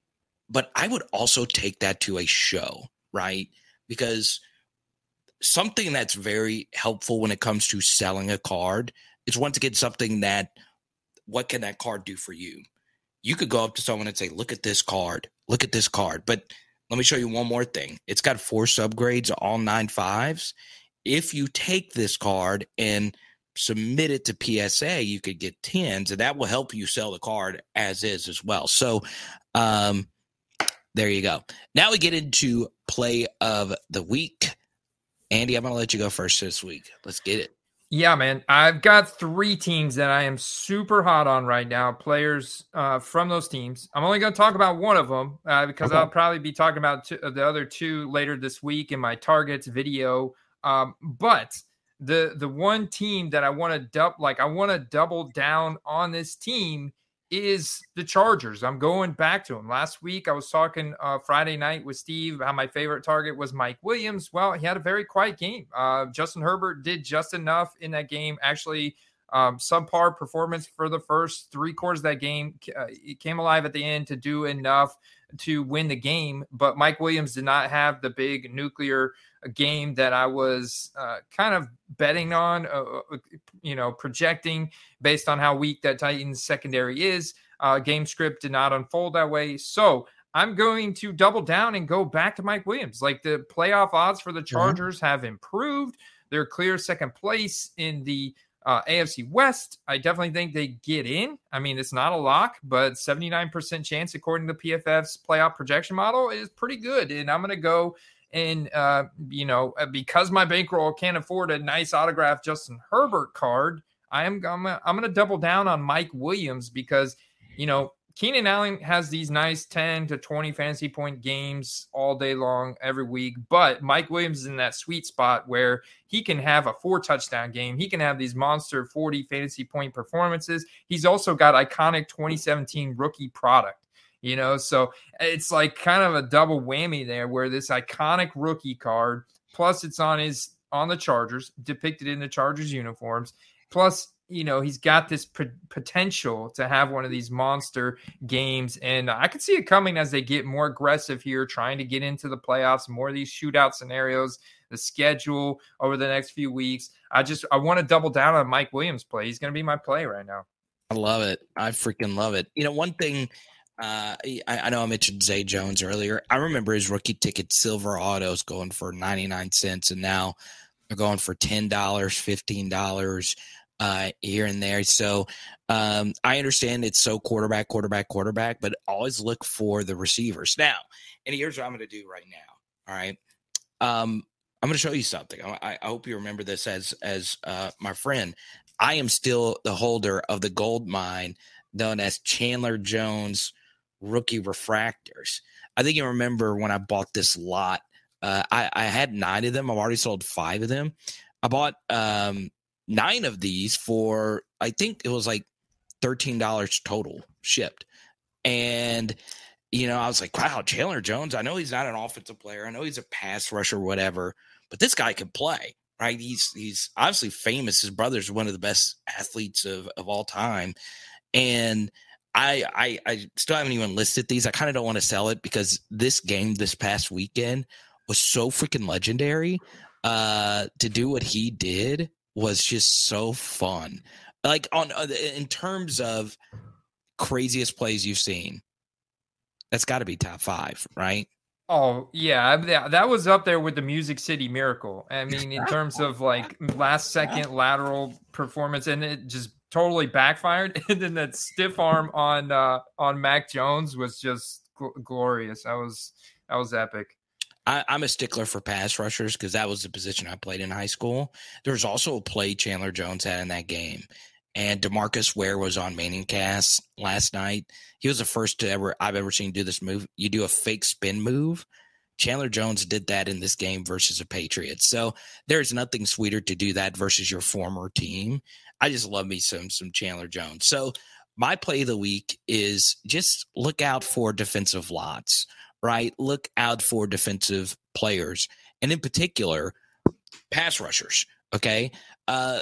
but I would also take that to a show, right? Because something that's very helpful when it comes to selling a card is once again something that, what can that card do for you? You could go up to someone and say, look at this card, look at this card. But let me show you one more thing. It's got four subgrades, all nine fives. If you take this card and submit it to P S A, you could get tens, and that will help you sell the card as is as well. So um, there you go. Now we get into play of the week. Andy, I'm going to let you go first this week. Let's get it. Yeah, man. I've got three teams that I am super hot on right now, players uh, from those teams. I'm only going to talk about one of them uh, because okay. I'll probably be talking about two, the other two later this week in my targets video. Um, but the the one team that I want to double, like I want to double down on this team is the Chargers. I'm going back to them. Last week I was talking uh, Friday night with Steve how my favorite target was Mike Williams. Well, he had a very quiet game. Uh, Justin Herbert did just enough in that game. Actually, um, subpar performance for the first three quarters of that game. Uh, he came alive at the end to do enough to win the game, but Mike Williams did not have the big nuclear game that I was uh, kind of betting on, uh, you know, projecting based on how weak that Titans secondary is. Uh, game script did not unfold that way. So I'm going to double down and go back to Mike Williams. Like, the playoff odds for the Chargers mm-hmm. have improved. They're clear second place in the uh, A F C West. I definitely think they get in. I mean, it's not a lock, but seventy-nine percent chance according to P F F's playoff projection model is pretty good. And I'm going to go And, uh, you know, because my bankroll can't afford a nice autographed Justin Herbert card, I am I'm gonna, I'm going to double down on Mike Williams because, you know, Keenan Allen has these nice ten to twenty fantasy point games all day long every week, but Mike Williams is in that sweet spot where he can have a four touchdown game. He can have these monster forty fantasy point performances. He's also got iconic twenty seventeen rookie product, you know, so it's like kind of a double whammy there where this iconic rookie card, plus it's on his, on the Chargers, depicted in the Chargers uniforms, plus you know, he's got this p- potential to have one of these monster games. And I could see it coming as they get more aggressive here, trying to get into the playoffs, more of these shootout scenarios, the schedule over the next few weeks. I just, I want to double down on Mike Williams' play. He's going to be my play right now. I love it. I freaking love it. You know, one thing, uh, I, I know I mentioned Zay Jones earlier. I remember his rookie ticket silver autos going for ninety-nine cents, and now they're going for ten dollars, fifteen dollars. Uh, here and there. So um, I understand it's so quarterback, quarterback, quarterback, but always look for the receivers. Now, and here's what I'm going to do right now. All right. Um, I'm going to show you something. I, I hope you remember this as, as uh, my friend. I am still the holder of the gold mine known as Chandler Jones rookie refractors. I think you remember when I bought this lot. Uh, I, I had nine of them. I've already sold five of them. I bought um, nine of these for, I think it was like thirteen dollars total shipped. And, you know, I was like, wow, Chandler Jones, I know he's not an offensive player. I know he's a pass rusher, whatever, but this guy can play, right? He's, he's obviously famous. His brother's one of the best athletes of, of all time. And I, I, I still haven't even listed these. I kind of don't want to sell it because this game this past weekend was so freaking legendary. Uh, to do what he did was just so fun. Like on uh, in terms of craziest plays you've seen, that's got to be top five, right? Oh yeah, that, that was up there with the Music City Miracle. I mean, in terms of like last second lateral performance, and it just totally backfired. And then that stiff arm on uh, on Mac Jones was just gl- glorious. That was that was epic. I, I'm a stickler for pass rushers because that was the position I played in high school. There's also a play Chandler Jones had in that game. And DeMarcus Ware was on ManningCast last night. He was the first to ever I've ever seen do this move. You do a fake spin move. Chandler Jones did that in this game versus the Patriots. So there's nothing sweeter to do that versus your former team. I just love me some some Chandler Jones. So my play of the week is just look out for defensive lots. Right? Look out for defensive players, and in particular, pass rushers. Okay. Uh,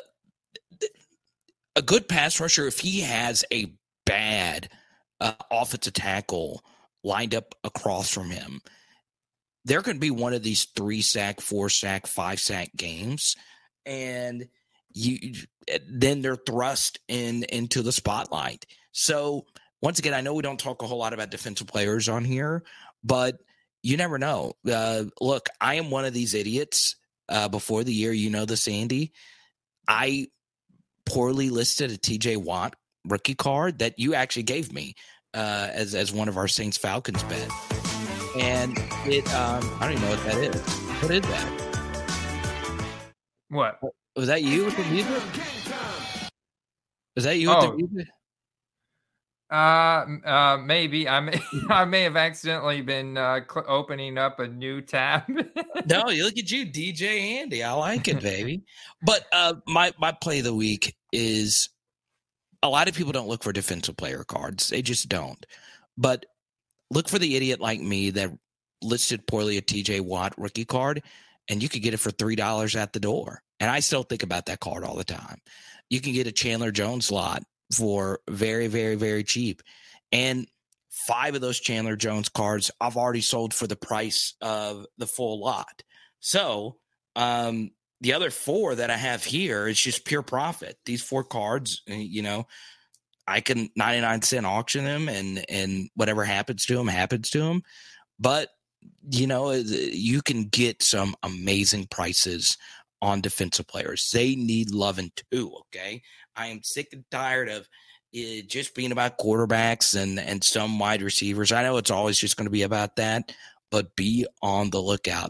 a good pass rusher, if he has a bad uh, offensive tackle lined up across from him, there could be one of these three sack, four sack, five sack games, and you then they're thrust in into the spotlight. So once again, I know we don't talk a whole lot about defensive players on here, but you never know. Uh, look, I am one of these idiots. Uh, before the year, you know this, Andy. I poorly listed a T J Watt rookie card that you actually gave me uh, as as one of our Saints Falcons bet, and it um, I don't even know what that is. What is that? What was that? You with the music? Was that you with oh. the music? Uh, uh, maybe I may I may have accidentally been uh, cl- opening up a new tab. No, you look at you, D J Andy. I like it, baby. But uh, my my play of the week is a lot of people don't look for defensive player cards. They just don't. But look for the idiot like me that listed poorly a T J Watt rookie card, and you could get it for three dollars at the door. And I still think about that card all the time. You can get a Chandler Jones lot for very, very, very cheap. And five of those Chandler Jones cards I've already sold for the price of the full lot. So um, the other four that I have here is just pure profit. These four cards, you know, I can ninety-nine cent auction them, and, and whatever happens to them, happens to them. But, you know, you can get some amazing prices on defensive players. They need loving too, okay? I am sick and tired of it just being about quarterbacks and, and some wide receivers. I know it's always just going to be about that, but be on the lookout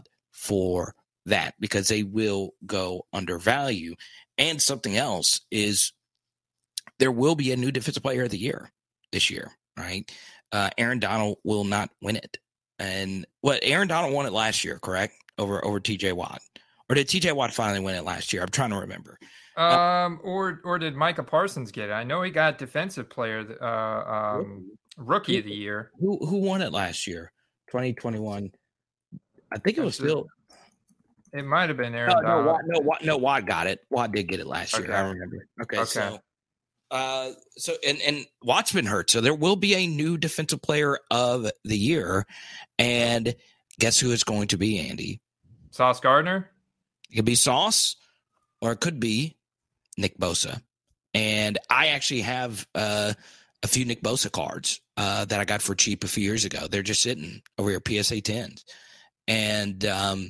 for that because they will go under value. And something else is there will be a new defensive player of the year this year, right? Uh, Aaron Donald will not win it. And what Aaron Donald won it last year, correct? Over over T J Watt. Or did T J Watt finally win it last year? I'm trying to remember. Um, or or did Micah Parsons get it? I know he got defensive player, uh, um, rookie of the year. Who who won it last year? twenty twenty-one. I think it was still. It might have been Aaron. No, no, Donald. Watt, no, Watt, no, Watt got it. Watt did get it last year. Okay. I remember. Okay, Okay. so, uh, so and and Watt's been hurt, so there will be a new defensive player of the year, and guess who it's going to be, Andy? Sauce Gardner. It could be Sauce, or it could be Nick Bosa. And I actually have uh, a few Nick Bosa cards uh, that I got for cheap a few years ago. They're just sitting over here, P S A tens, and um,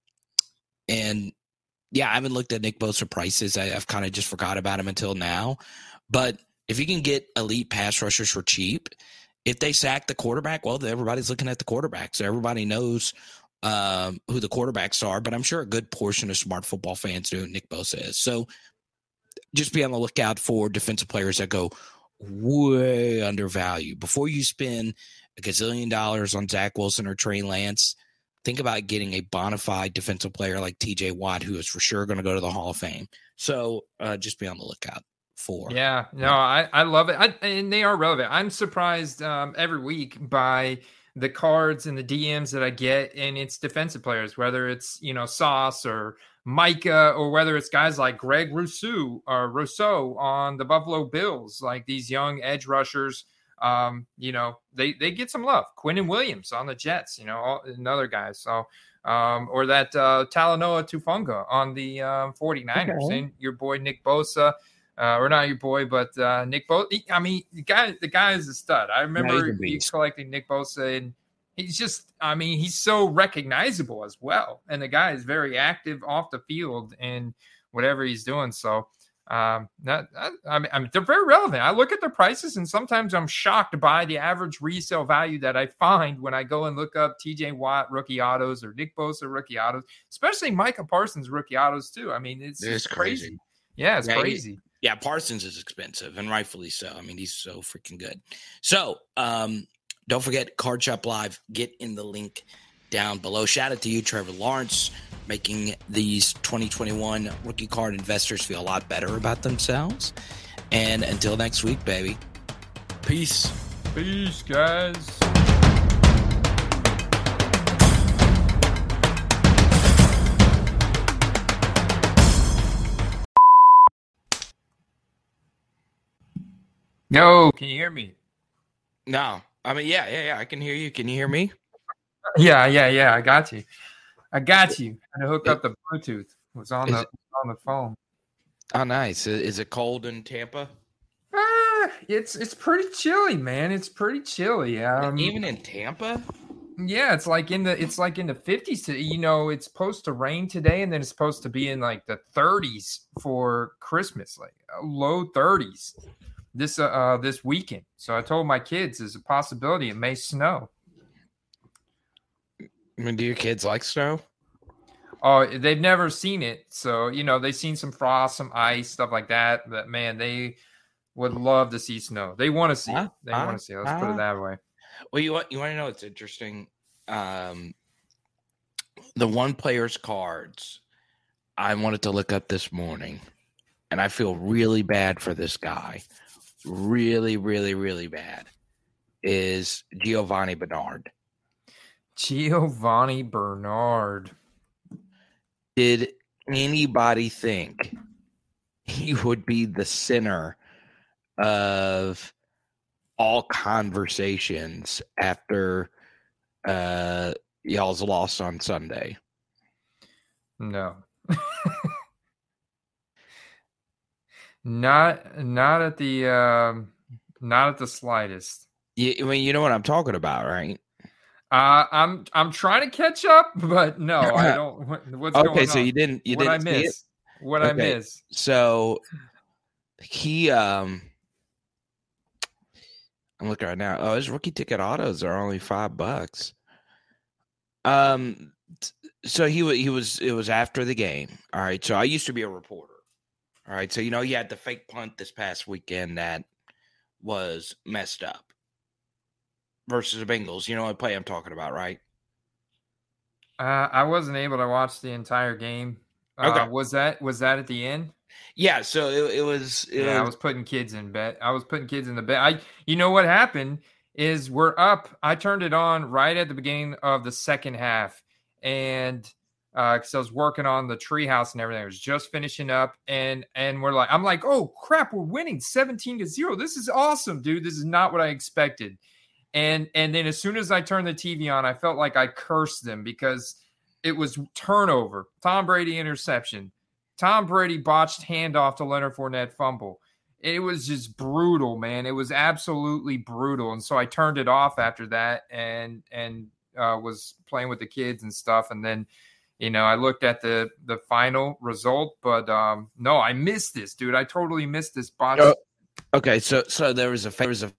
and yeah, I haven't looked at Nick Bosa prices. I, I've kind of just forgot about him until now. But if you can get elite pass rushers for cheap, if they sack the quarterback, well, everybody's looking at the quarterback, so everybody knows um, who the quarterbacks are. But I'm sure a good portion of smart football fans know who Nick Bosa is. So just be on the lookout for defensive players that go way undervalued. Before you spend a gazillion dollars on Zach Wilson or Trey Lance, think about getting a bona fide defensive player like T J Watt, who is for sure going to go to the Hall of Fame. So uh, just be on the lookout for. Yeah, no, I, I love it. I, and they are relevant. I'm surprised um, every week by the cards and the D Ms that I get, and it's defensive players, whether it's, you know, Sauce or Micah, or whether it's guys like Greg Rousseau or Rousseau on the Buffalo Bills, like these young edge rushers. Um, you know, they, they get some love. Quinnen Williams on the Jets, you know, all, another guy. So, um, or that uh, Talanoa Tufunga on the um, 49ers, Okay. and your boy Nick Bosa, uh, or not your boy, but uh, Nick Bosa. I mean, the guy, the guy is a stud. I remember he's a you beast. collecting Nick Bosa, and he's just, I mean, he's so recognizable as well. And the guy is very active off the field and whatever he's doing. So, Um, that, that I, mean, I mean, they're very relevant. I look at their prices, and sometimes I'm shocked by the average resale value that I find when I go and look up T J Watt rookie autos or Nick Bosa rookie autos, especially Micah Parsons rookie autos too. I mean, it's, It's it's crazy. crazy. Yeah, it's Yeah, he- crazy. Yeah, Parsons is expensive, and rightfully so. I mean, he's so freaking good. So, um, don't forget Card Shop Live. Get in the link down below. Shout out to you, Trevor Lawrence, making these twenty twenty-one rookie card investors feel a lot better about themselves. And until next week, baby. Peace. Peace, guys. Yo, can you hear me? No, I mean, yeah, yeah, yeah. I can hear you. Can you hear me? Yeah, yeah, yeah. I got you. I got you. I had to hook up the Bluetooth. It was on Is the it- on the phone. Oh, nice. I- Is it cold in Tampa? Ah, it's it's pretty chilly, man. It's pretty chilly. Um, Even in Tampa? yeah, it's like in the it's like in the fifties. To, you know, it's supposed to rain today, and then it's supposed to be in like the thirties for Christmas, like uh, low thirties this uh, uh this weekend. So I told my kids there's a possibility it may snow. I mean, do your kids like snow? Oh, they've never seen it, so you know they've seen some frost, some ice, stuff like that. But man, they would love to see snow. They want to see Huh? it. They Huh? want to see it. Let's put Huh? it that way. Well, you want you want to know what's interesting? Um, the one player's cards I wanted to look up this morning, and I feel really bad for this guy. Really, really, really bad. Is Giovanni Bernard. Giovanni Bernard. Did anybody think he would be the center of all conversations after uh, y'all's loss on Sunday? No. not not at the um not at the slightest. You, I mean, you know what I'm talking about, right? Uh I'm I'm trying to catch up, but no, I don't. What, what's going on? Okay, so you didn't you what I didn't see it? miss? What I Okay. miss? So he um I'm looking right now. Oh, his rookie ticket autos are only five bucks. Um, so he was, he was, it was after the game. All right. So I used to be a reporter. All right. So, you know, you had the fake punt this past weekend that was messed up versus the Bengals. You know what play I'm talking about, right? Uh, I wasn't able to watch the entire game. Uh, Okay. Was that was that at the end? Yeah. So it, it was, it Yeah, I was putting kids in bed. I was putting kids in the bed. I, you know what happened is we're up. I turned it on right at the beginning of the second half, and because uh, I was working on the treehouse and everything, I was just finishing up, and and we're like, I'm like, oh crap, we're winning seventeen to zero. This is awesome, dude. This is not what I expected. And and then as soon as I turned the T V on, I felt like I cursed them because it was turnover, Tom Brady interception, Tom Brady botched handoff to Leonard Fournette fumble. It was just brutal, man. It was absolutely brutal. And so I turned it off after that and and uh, was playing with the kids and stuff. And then, you know, I looked at the the final result, but um, no, I missed this, dude. I totally missed this botch. Oh, okay, so so there was a there was a,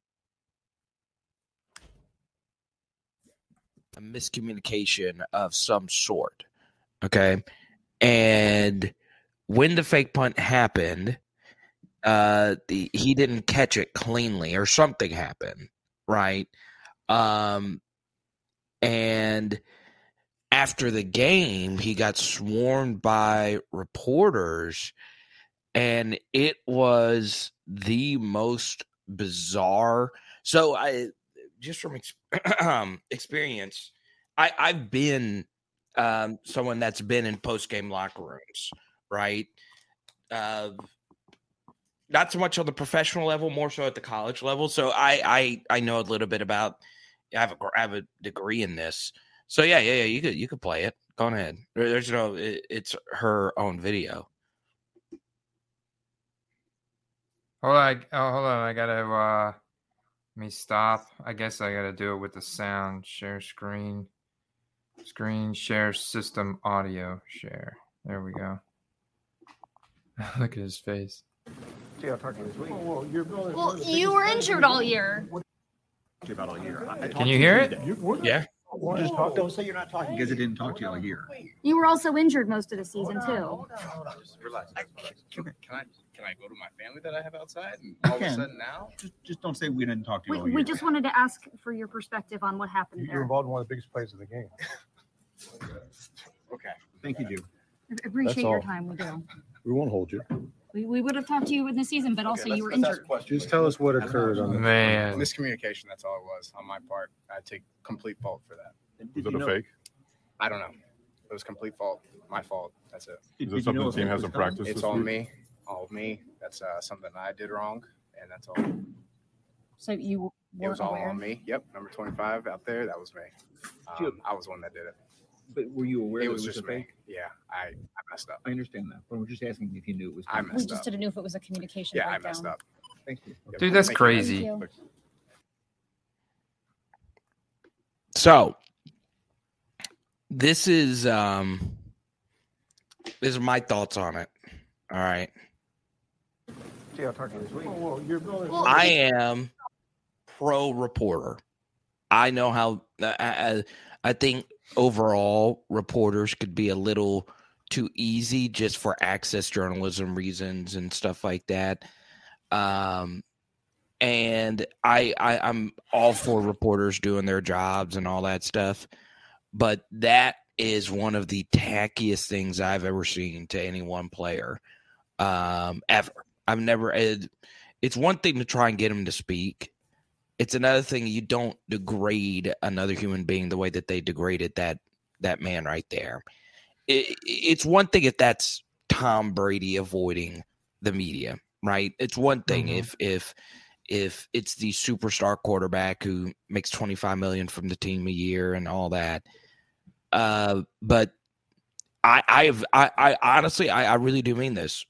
a miscommunication of some sort. Okay, and when the fake punt happened, uh, the, he didn't catch it cleanly, or something happened, right? Um, and after the game, he got swarmed by reporters, and it was the most bizarre. So I, just from ex- experience, I, I've been um, someone that's been in post-game locker rooms, right? Uh, not so much on the professional level, more so at the college level. So I, I, I know a little bit about. I have a, I have a degree in this. So yeah, yeah, yeah. You could, you could play it. Go ahead. There, there's no. It, it's her own video. Hold on, I, oh, hold on. I gotta. Uh, let me stop. I guess I gotta do it with the sound. Share screen. Screen share system audio share. There we go. Look at his face. Well, you were injured all year. Can you hear it? Yeah. Just talk. Don't say you're not talking because it didn't talk to you all year. You were also injured most of the season too. Relax. Can I can I go to my family that I have outside? And all of a sudden now, just just don't say we didn't talk to you We, all year. we just wanted to ask for your perspective on what happened You're there. involved in one of the biggest plays of the game. okay. Thank you, Duke. I appreciate That's your all. time. We do. We won't hold you. We, we would have talked to you in the season, but also you were injured. Just tell us what occurred on the Man. Miscommunication. That's all it was on my part. I take complete fault for that. Was it a fake? I don't know. It was complete fault. My fault. That's it. Did, Is did it something you know the team if it was hasn't coming? practiced It's this all week? me. All me. That's uh, something I did wrong, and that's all. So you It was weren't all aware. on me. Yep, number twenty-five out there. That was me. Um, I was the one that did it. But were you aware It that was it was just a fake? me. Yeah, I, I messed up. I understand that, but I'm just asking if you knew it was. I coming. We messed just up. didn't know if it was a communication Yeah, I breakdown. messed up. Thank you. Yep. Dude, that's Thank you. crazy. Thank you. So this is um, this is my thoughts on it. All right. Well, you're building. Well, I am pro reporter. I know how I, I, I think overall reporters could be a little too easy just for access journalism reasons and stuff like that. Um, and I, I I'm all for reporters doing their jobs and all that stuff, but that is one of the tackiest things I've ever seen to any one player, um, ever. I've never. It, it's one thing to try and get him to speak. It's another thing you don't degrade another human being the way that they degraded that that man right there. It, it's one thing if that's Tom Brady avoiding the media, right? It's one thing Mhm. if if if it's the superstar quarterback who makes twenty-five million dollars from the team a year and all that. Uh, but I I've I, I honestly I, I really do mean this.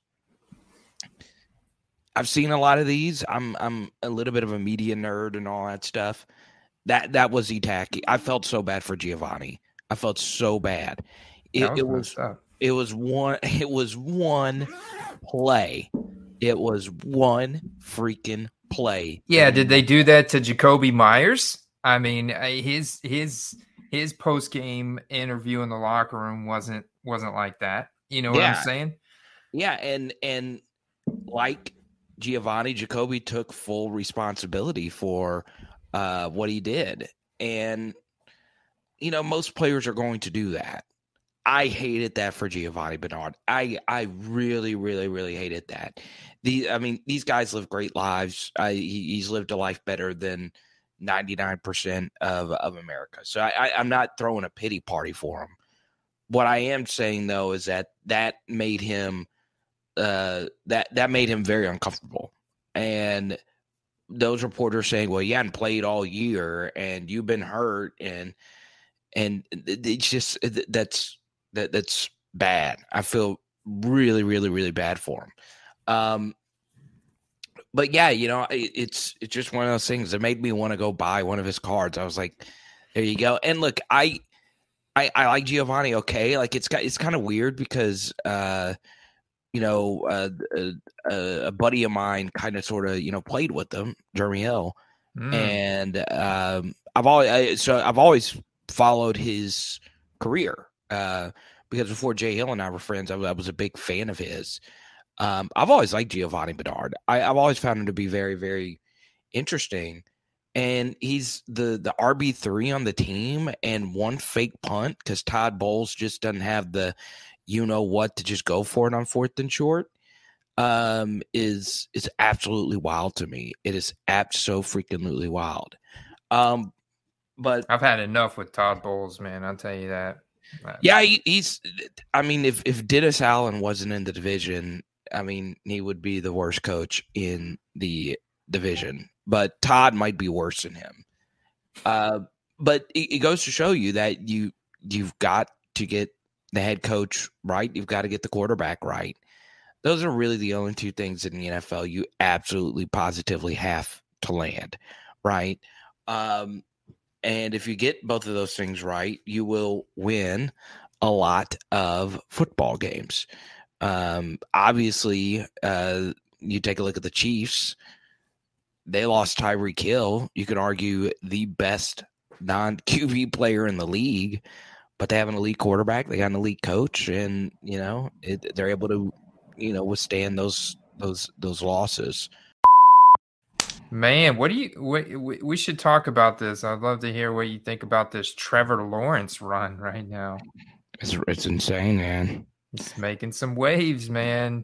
I've seen a lot of these. I'm I'm a little bit of a media nerd and all that stuff. That that was tacky. I felt so bad for Giovanni. I felt so bad. It, That it was messed up. it was one it was one play. It was one freaking play. Yeah, did they do that to Jacoby Myers? I mean, uh, his his his post game interview in the locker room wasn't wasn't like that. You know what Yeah. I'm saying? Yeah, and and like Giovanni, Jacoby took full responsibility for uh, what he did, and you know most players are going to do that. I hated that for Giovanni Bernard. I I really really really hated that. The I mean these guys live great lives. I, he, he's lived a life better than ninety-nine percent of of America. So I, I I'm not throwing a pity party for him. What I am saying though is that that made him. Uh, that that made him very uncomfortable, and those reporters saying, "Well, you hadn't played all year, and you've been hurt," and and it's just that's that that's bad. I feel really, really, really bad for him. Um, but yeah, you know, it, it's it's just one of those things that made me want to go buy one of his cards. I was like, "There you go." And look, I I, I like Giovanni. Okay, like it's it's kind of weird because. Uh, You know, uh, a, a buddy of mine kind of sort of, you know, played with them, Jeremy Hill, mm. and um, I've always I, so I've always followed his career uh, because before Jay Hill and I were friends, I, I was a big fan of his. Um, I've always liked Giovanni Bernard. I, I've always found him to be very, very interesting, and he's the the R B three on the team, and one fake punt because Todd Bowles just doesn't have the. You know what to just go for it on fourth and short um, is is absolutely wild to me. It is abso-freaking-lutely wild. Um, but I've had enough with Todd Bowles, man. I'll tell you that. Yeah, he, he's. I mean, if if Dennis Allen wasn't in the division, I mean, he would be the worst coach in the division. But Todd might be worse than him. Uh, but it, it goes to show you that you you've got to get. The head coach right, you've got to get the quarterback right. Those are really the only two things in the N F L you absolutely positively have to land, right? Um, and if you get both of those things right, you will win a lot of football games. Um, obviously, uh, you take a look at the Chiefs. They lost Tyreek Hill. You could argue the best non-Q B player in the league. But they have an elite quarterback. They got an elite coach, and you know it, they're able to, you know, withstand those those those losses. Man, what do you? We, we should talk about this. I'd love to hear what you think about this Trevor Lawrence run right now. It's it's insane, man. He's making some waves, man.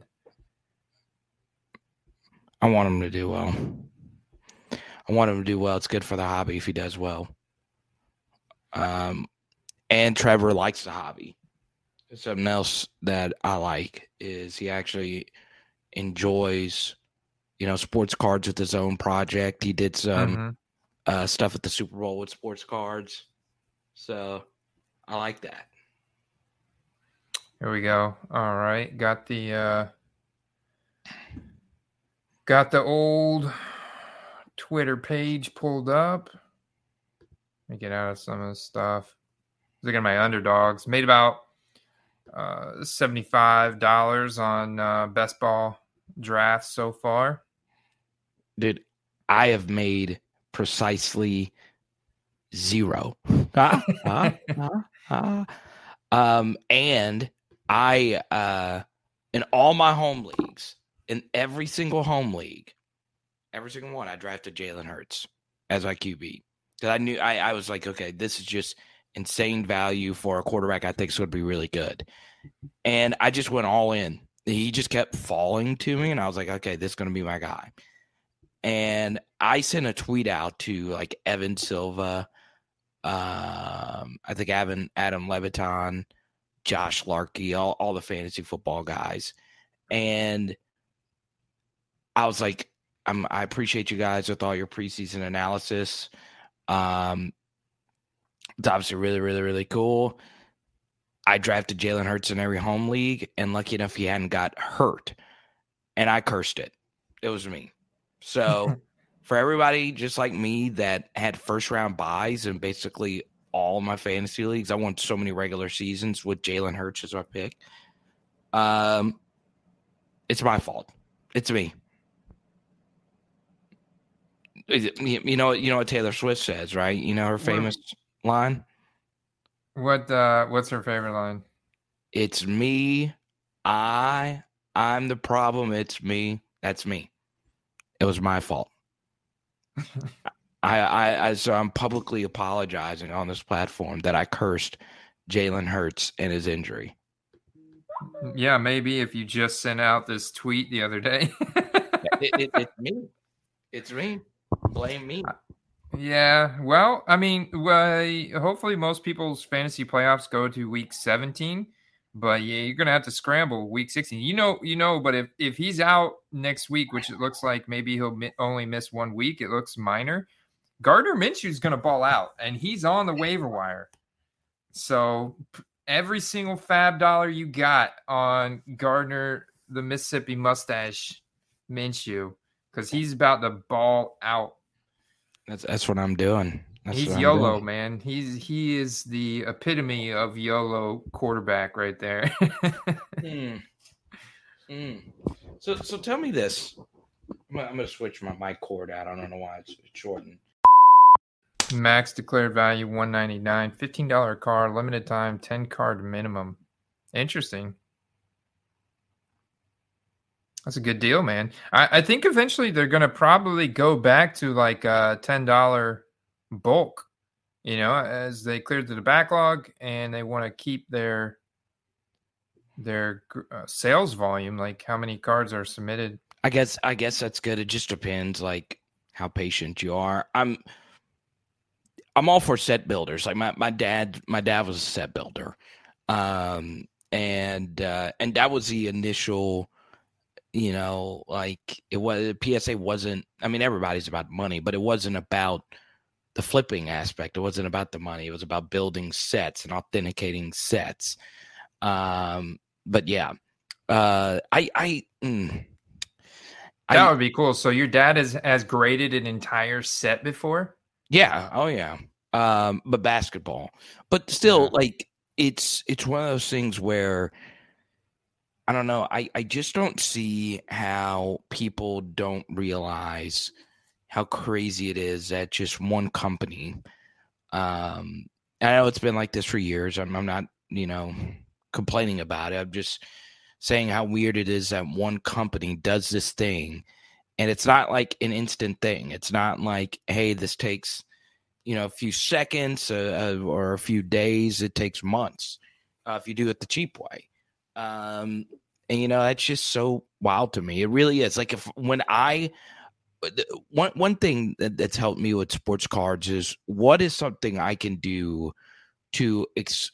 I want him to do well. I want him to do well. It's good for the hobby if he does well. Um. And Trevor likes the hobby. Something else that I like is he actually enjoys, you know, sports cards with his own project. He did some mm-hmm. uh, stuff at the Super Bowl with sports cards. So I like that. Here we go. All right. Got the uh, got the old Twitter page pulled up. Let me get out of some of this stuff. Looking at my underdogs, made about uh, seventy-five dollars on uh, best ball drafts so far. Dude, I have made precisely zero. ah, ah, ah, ah. Um, and I, uh, in all my home leagues, in every single home league, every single one, I drafted Jalen Hurts as my Q B. Because I knew, I, I was like, okay, this is just insane value for a quarterback I think is going to be really good. And I just went all in. He just kept falling to me, and I was like, okay, this is going to be my guy. And I sent a tweet out to, like, Evan Silva, um, I think Adam, Adam Leviton, Josh Larkey, all, all the fantasy football guys. And I was like, I'm, I appreciate you guys with all your preseason analysis. Um, It's obviously really, really, really cool. I drafted Jalen Hurts in every home league, and lucky enough he hadn't got hurt. And I cursed it. It was me. So for everybody just like me that had first-round buys in basically all of my fantasy leagues, I won so many regular seasons with Jalen Hurts as my pick. Um, it's my fault. It's me. You know, you know what Taylor Swift says, right? You know her famous line? What uh, what's her favorite line? It's me. I. I'm the problem. It's me. That's me. It was my fault. I, I, I, so I'm publicly apologizing on this platform that I cursed Jalen Hurts and his injury. Yeah, maybe if you just sent out this tweet the other day. it, it, it's me. It's me. Blame me. Yeah, well, I mean, well, hopefully most people's fantasy playoffs go to week seventeen, but yeah, you're gonna have to scramble week sixteen. You know, you know, but if if he's out next week, which it looks like maybe he'll mi- only miss one week, it looks minor. Gardner Minshew's gonna ball out, and he's on the waiver wire. So every single fab dollar you got on Gardner, the Mississippi Mustache Minshew, because he's about to ball out. That's that's what I'm doing. That's He's YOLO, doing. man. He's he is the epitome of YOLO quarterback right there. mm. Mm. So so tell me this. I'm gonna, I'm gonna switch my mic cord out. I don't know why it's, it's shortened. Max declared value one ninety-nine, fifteen dollars car, limited time, ten card minimum. Interesting. That's a good deal, man. I, I think eventually they're going to probably go back to like a ten dollars bulk, you know, as they clear through the backlog and they want to keep their their uh, sales volume, like how many cards are submitted. I guess I guess that's good. It just depends, like how patient you are. I'm I'm all for set builders. Like my, my dad, my dad was a set builder, um, and uh, and that was the initial. You know, like it was P S A wasn't, I mean, everybody's about money, but it wasn't about the flipping aspect. It wasn't about the money. It was about building sets and authenticating sets. Um, but yeah, uh, I, I, mm, that I, would be cool. So your dad has, has graded an entire set before? Yeah. Oh yeah. Um, but basketball, but still yeah. like it's, it's one of those things where, I don't know. I, I just don't see how people don't realize how crazy it is that just one company. Um, I know it's been like this for years. I'm, I'm not, you know, complaining about it. I'm just saying how weird it is that one company does this thing, and it's not like an instant thing. It's not like, hey, this takes, you know, a few seconds uh, or a few days. It takes months uh, if you do it the cheap way. Um, and, you know, that's just so wild to me. It really is. Like if when I one one thing that, that's helped me with sports cards is what is something I can do to, ex-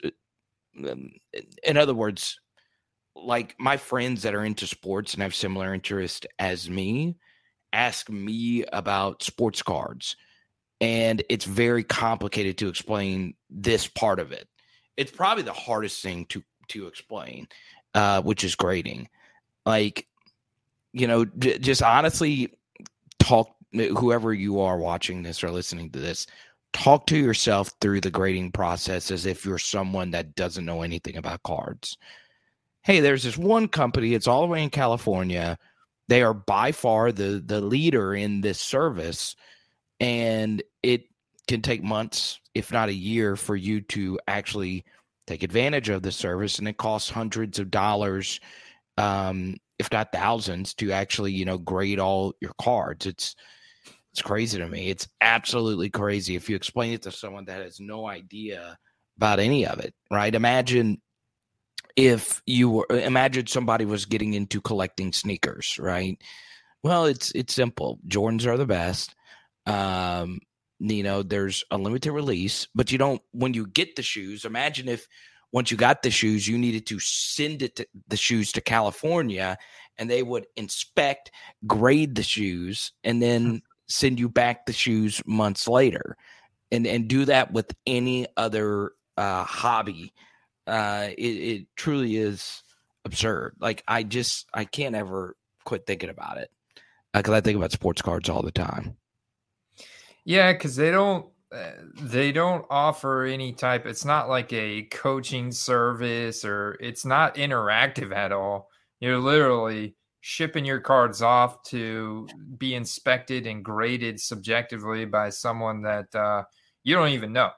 in other words, like my friends that are into sports and have similar interest as me ask me about sports cards. And it's very complicated to explain this part of it. It's probably the hardest thing to to explain, uh, which is grading. Like, you know, j- just honestly talk, whoever you are watching this or listening to this, talk to yourself through the grading process as if you're someone that doesn't know anything about cards. Hey, there's this one company, it's all the way in California. They are by far the the leader in this service, and it can take months, if not a year, for you to actually take advantage of the service, and it costs hundreds of dollars, um, if not thousands, to actually, you know, grade all your cards. It's it's crazy to me. It's absolutely crazy if you explain it to someone that has no idea about any of it, right? Imagine if you were, imagine somebody was getting into collecting sneakers, right? Well, it's it's simple. Jordans are the best. Um, you know, there's a limited release, but you don't, when you get the shoes, imagine if once you got the shoes, you needed to send it to the shoes to California, and they would inspect, grade the shoes, and then send you back the shoes months later, and, and do that with any other uh, hobby. Uh, it, it truly is absurd. Like I just, I can't ever quit thinking about it because uh, I think about sports cards all the time. Yeah, because they don't uh, they don't offer any type. It's not like a coaching service, or it's not interactive at all. You're literally shipping your cards off to be inspected and graded subjectively by someone that uh, you don't even know.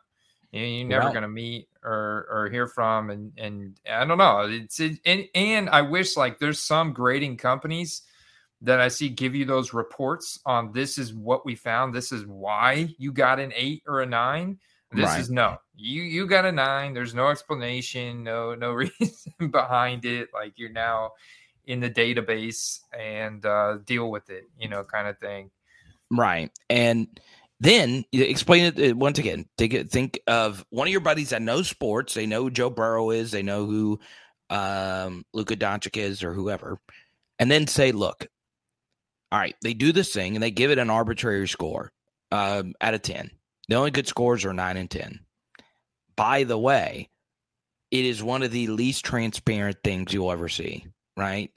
you're never Right. going to meet or or hear from, and and I don't know. It's it, and and I wish like there's some grading companies that I see give you those reports on this is what we found, this is why you got an eight or a nine. This Right. is no, you you got a nine. There's no explanation, no no reason behind it. Like you're now in the database and uh, deal with it, you know, kind of thing. Right. And then you explain it uh, once again. Think, it- think of one of your buddies that knows sports. They know who Joe Burrow is. They know who um, Luka Doncic is or whoever. And then say, look, all right, they do this thing and they give it an arbitrary score um, out of ten. The only good scores are nine and ten. By the way, it is one of the least transparent things you'll ever see, right?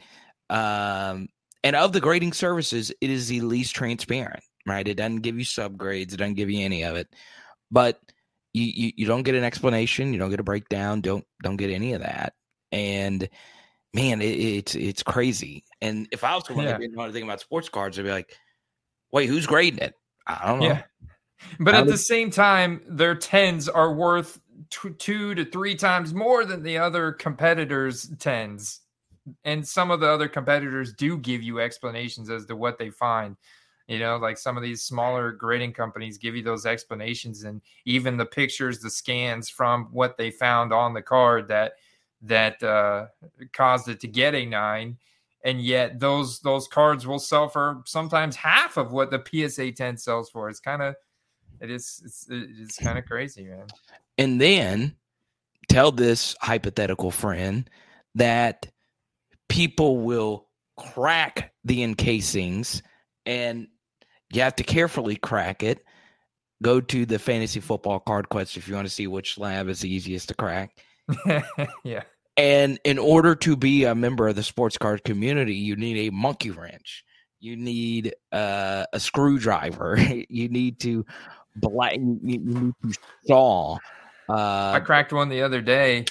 Um, and of the grading services, it is the least transparent, right? It doesn't give you subgrades. It doesn't give you any of it. But you, you, you don't get an explanation. You don't get a breakdown. Don't don't get any of that. And, man, it, it's it's crazy. And if I was the one Yeah. that didn't know anything about sports cards, I'd be like, wait, who's grading it? I don't know. Yeah. But How at the did- same time, their tens are worth t- two to three times more than the other competitors' tens. And some of the other competitors do give you explanations as to what they find. You know, like some of these smaller grading companies give you those explanations, and even the pictures, the scans from what they found on the card that that uh, caused it to get a nine. And yet those those cards will sell for sometimes half of what the P S A ten sells for. It's kind of it is it's it's kind of crazy, man. And then tell this hypothetical friend that people will crack the encasings, and you have to carefully crack it. Go to the Fantasy Football Card Quest if you want to see which slab is the easiest to crack. Yeah. And in order to be a member of the sports card community, you need a monkey wrench. You need uh, a screwdriver. You need to black. You, you need to saw. Uh, I cracked one the other day,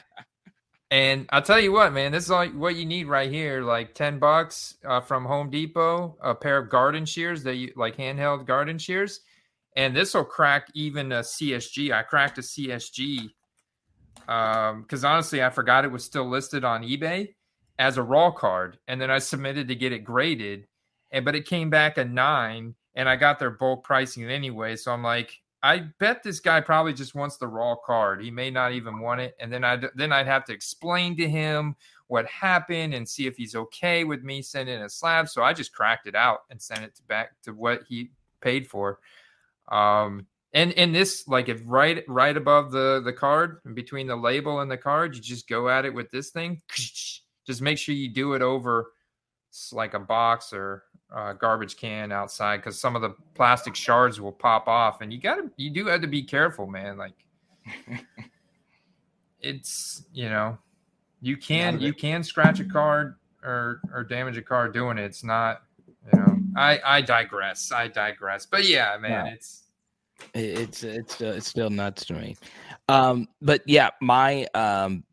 and I'll tell you what, man, this is all what you need right here. Like ten bucks uh, from Home Depot, a pair of garden shears that you like handheld garden shears, and this will crack even a C S G. I cracked a C S G um, because honestly, I forgot it was still listed on eBay as a raw card, and then I submitted to get it graded, and but it came back a nine, and I got their bulk pricing anyway. So I'm like, I bet this guy probably just wants the raw card. He may not even want it. And then I'd, then I'd have to explain to him what happened and see if he's okay with me sending a slab. So I just cracked it out and sent it to back to what he paid for. Um, and, and this, like if right, right above the, the card, between the label and the card, you just go at it with this thing. Just make sure you do it over like a box or uh, garbage can outside, because some of the plastic shards will pop off, and you gotta you do have to be careful, man. Like it's, you know, you can you can scratch a card or or damage a card doing it. It's not, you know, I I digress I digress but yeah, man, Yeah. it's it's it's still, it's still nuts to me. Um, but yeah, my um.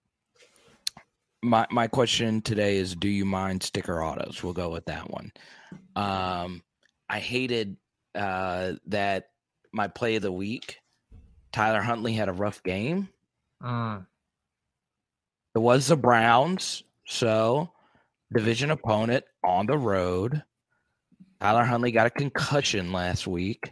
My my question today is, do you mind sticker autos? We'll go with that one. Um, I hated uh, that my play of the week, Tyler Huntley, had a rough game. mm, It was the Browns, so division opponent on the road. Tyler Huntley got a concussion last week.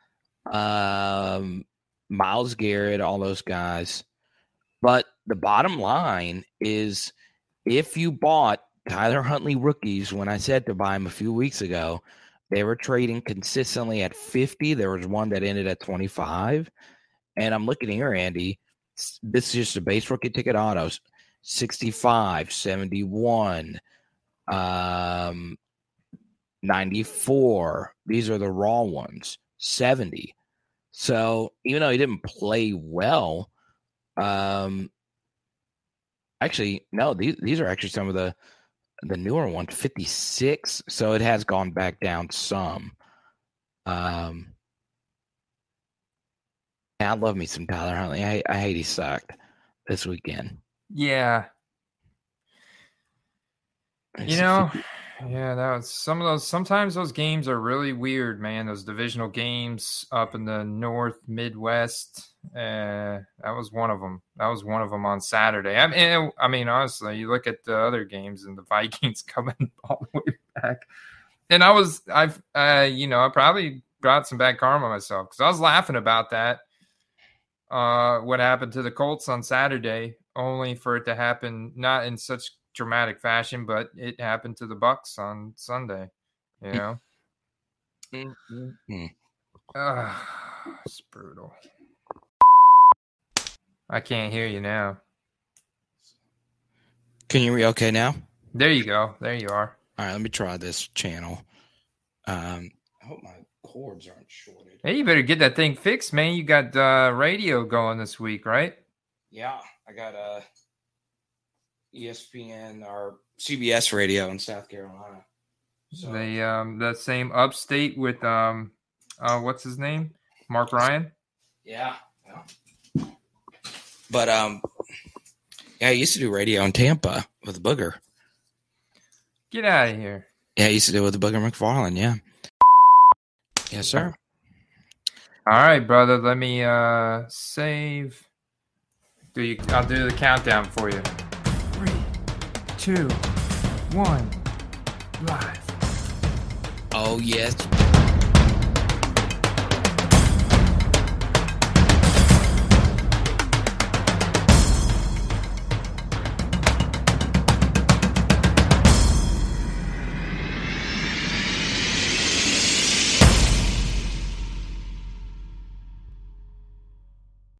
Um, Myles Garrett, all those guys. But the bottom line is, if you bought Tyler Huntley rookies, when I said to buy them a few weeks ago, they were trading consistently at fifty. There was one that ended at twenty-five. And I'm looking here, Andy. This is just a base rookie ticket autos. sixty-five, seventy-one, um, ninety-four. These are the raw ones. seventy. So even though he didn't play well, um, actually, no, these these are actually some of the the newer ones, fifty-six. So it has gone back down some. Um, I love me some Tyler Huntley. I, I hate he sucked this weekend. yeah. It's You know, yeah, that was some of those. Sometimes those games are really weird, man. Those divisional games up in the North, Midwest, Uh, that was one of them. That was one of them on Saturday. I mean, I mean, honestly, you look at the other games and the Vikings coming all the way back. And I was, I've, uh, you know, I probably brought some bad karma myself because I was laughing about that. Uh, what happened to the Colts on Saturday, only for it to happen not in such dramatic fashion, but it happened to the Bucks on Sunday. You know, mm-hmm. uh, it's brutal. I can't hear you now. Can you hear me okay now? There you go. There you are. All right, let me try this channel. Um, I hope my cords aren't shorted. Hey, you better get that thing fixed, man. You got uh, radio going this week, right? Yeah, I got uh, E S P N or C B S radio in South Carolina. So. The um, the same upstate with um, uh, what's his name? Mark Ryan. Yeah. yeah. But um, yeah, I used to do radio in Tampa with Booger. Get out of here. Yeah, I used to do it with Booger McFarland. Yeah. Yes, sir. All right, brother. Let me uh save. Do you? I'll do the countdown for you. Three, two, one, live. Oh yes.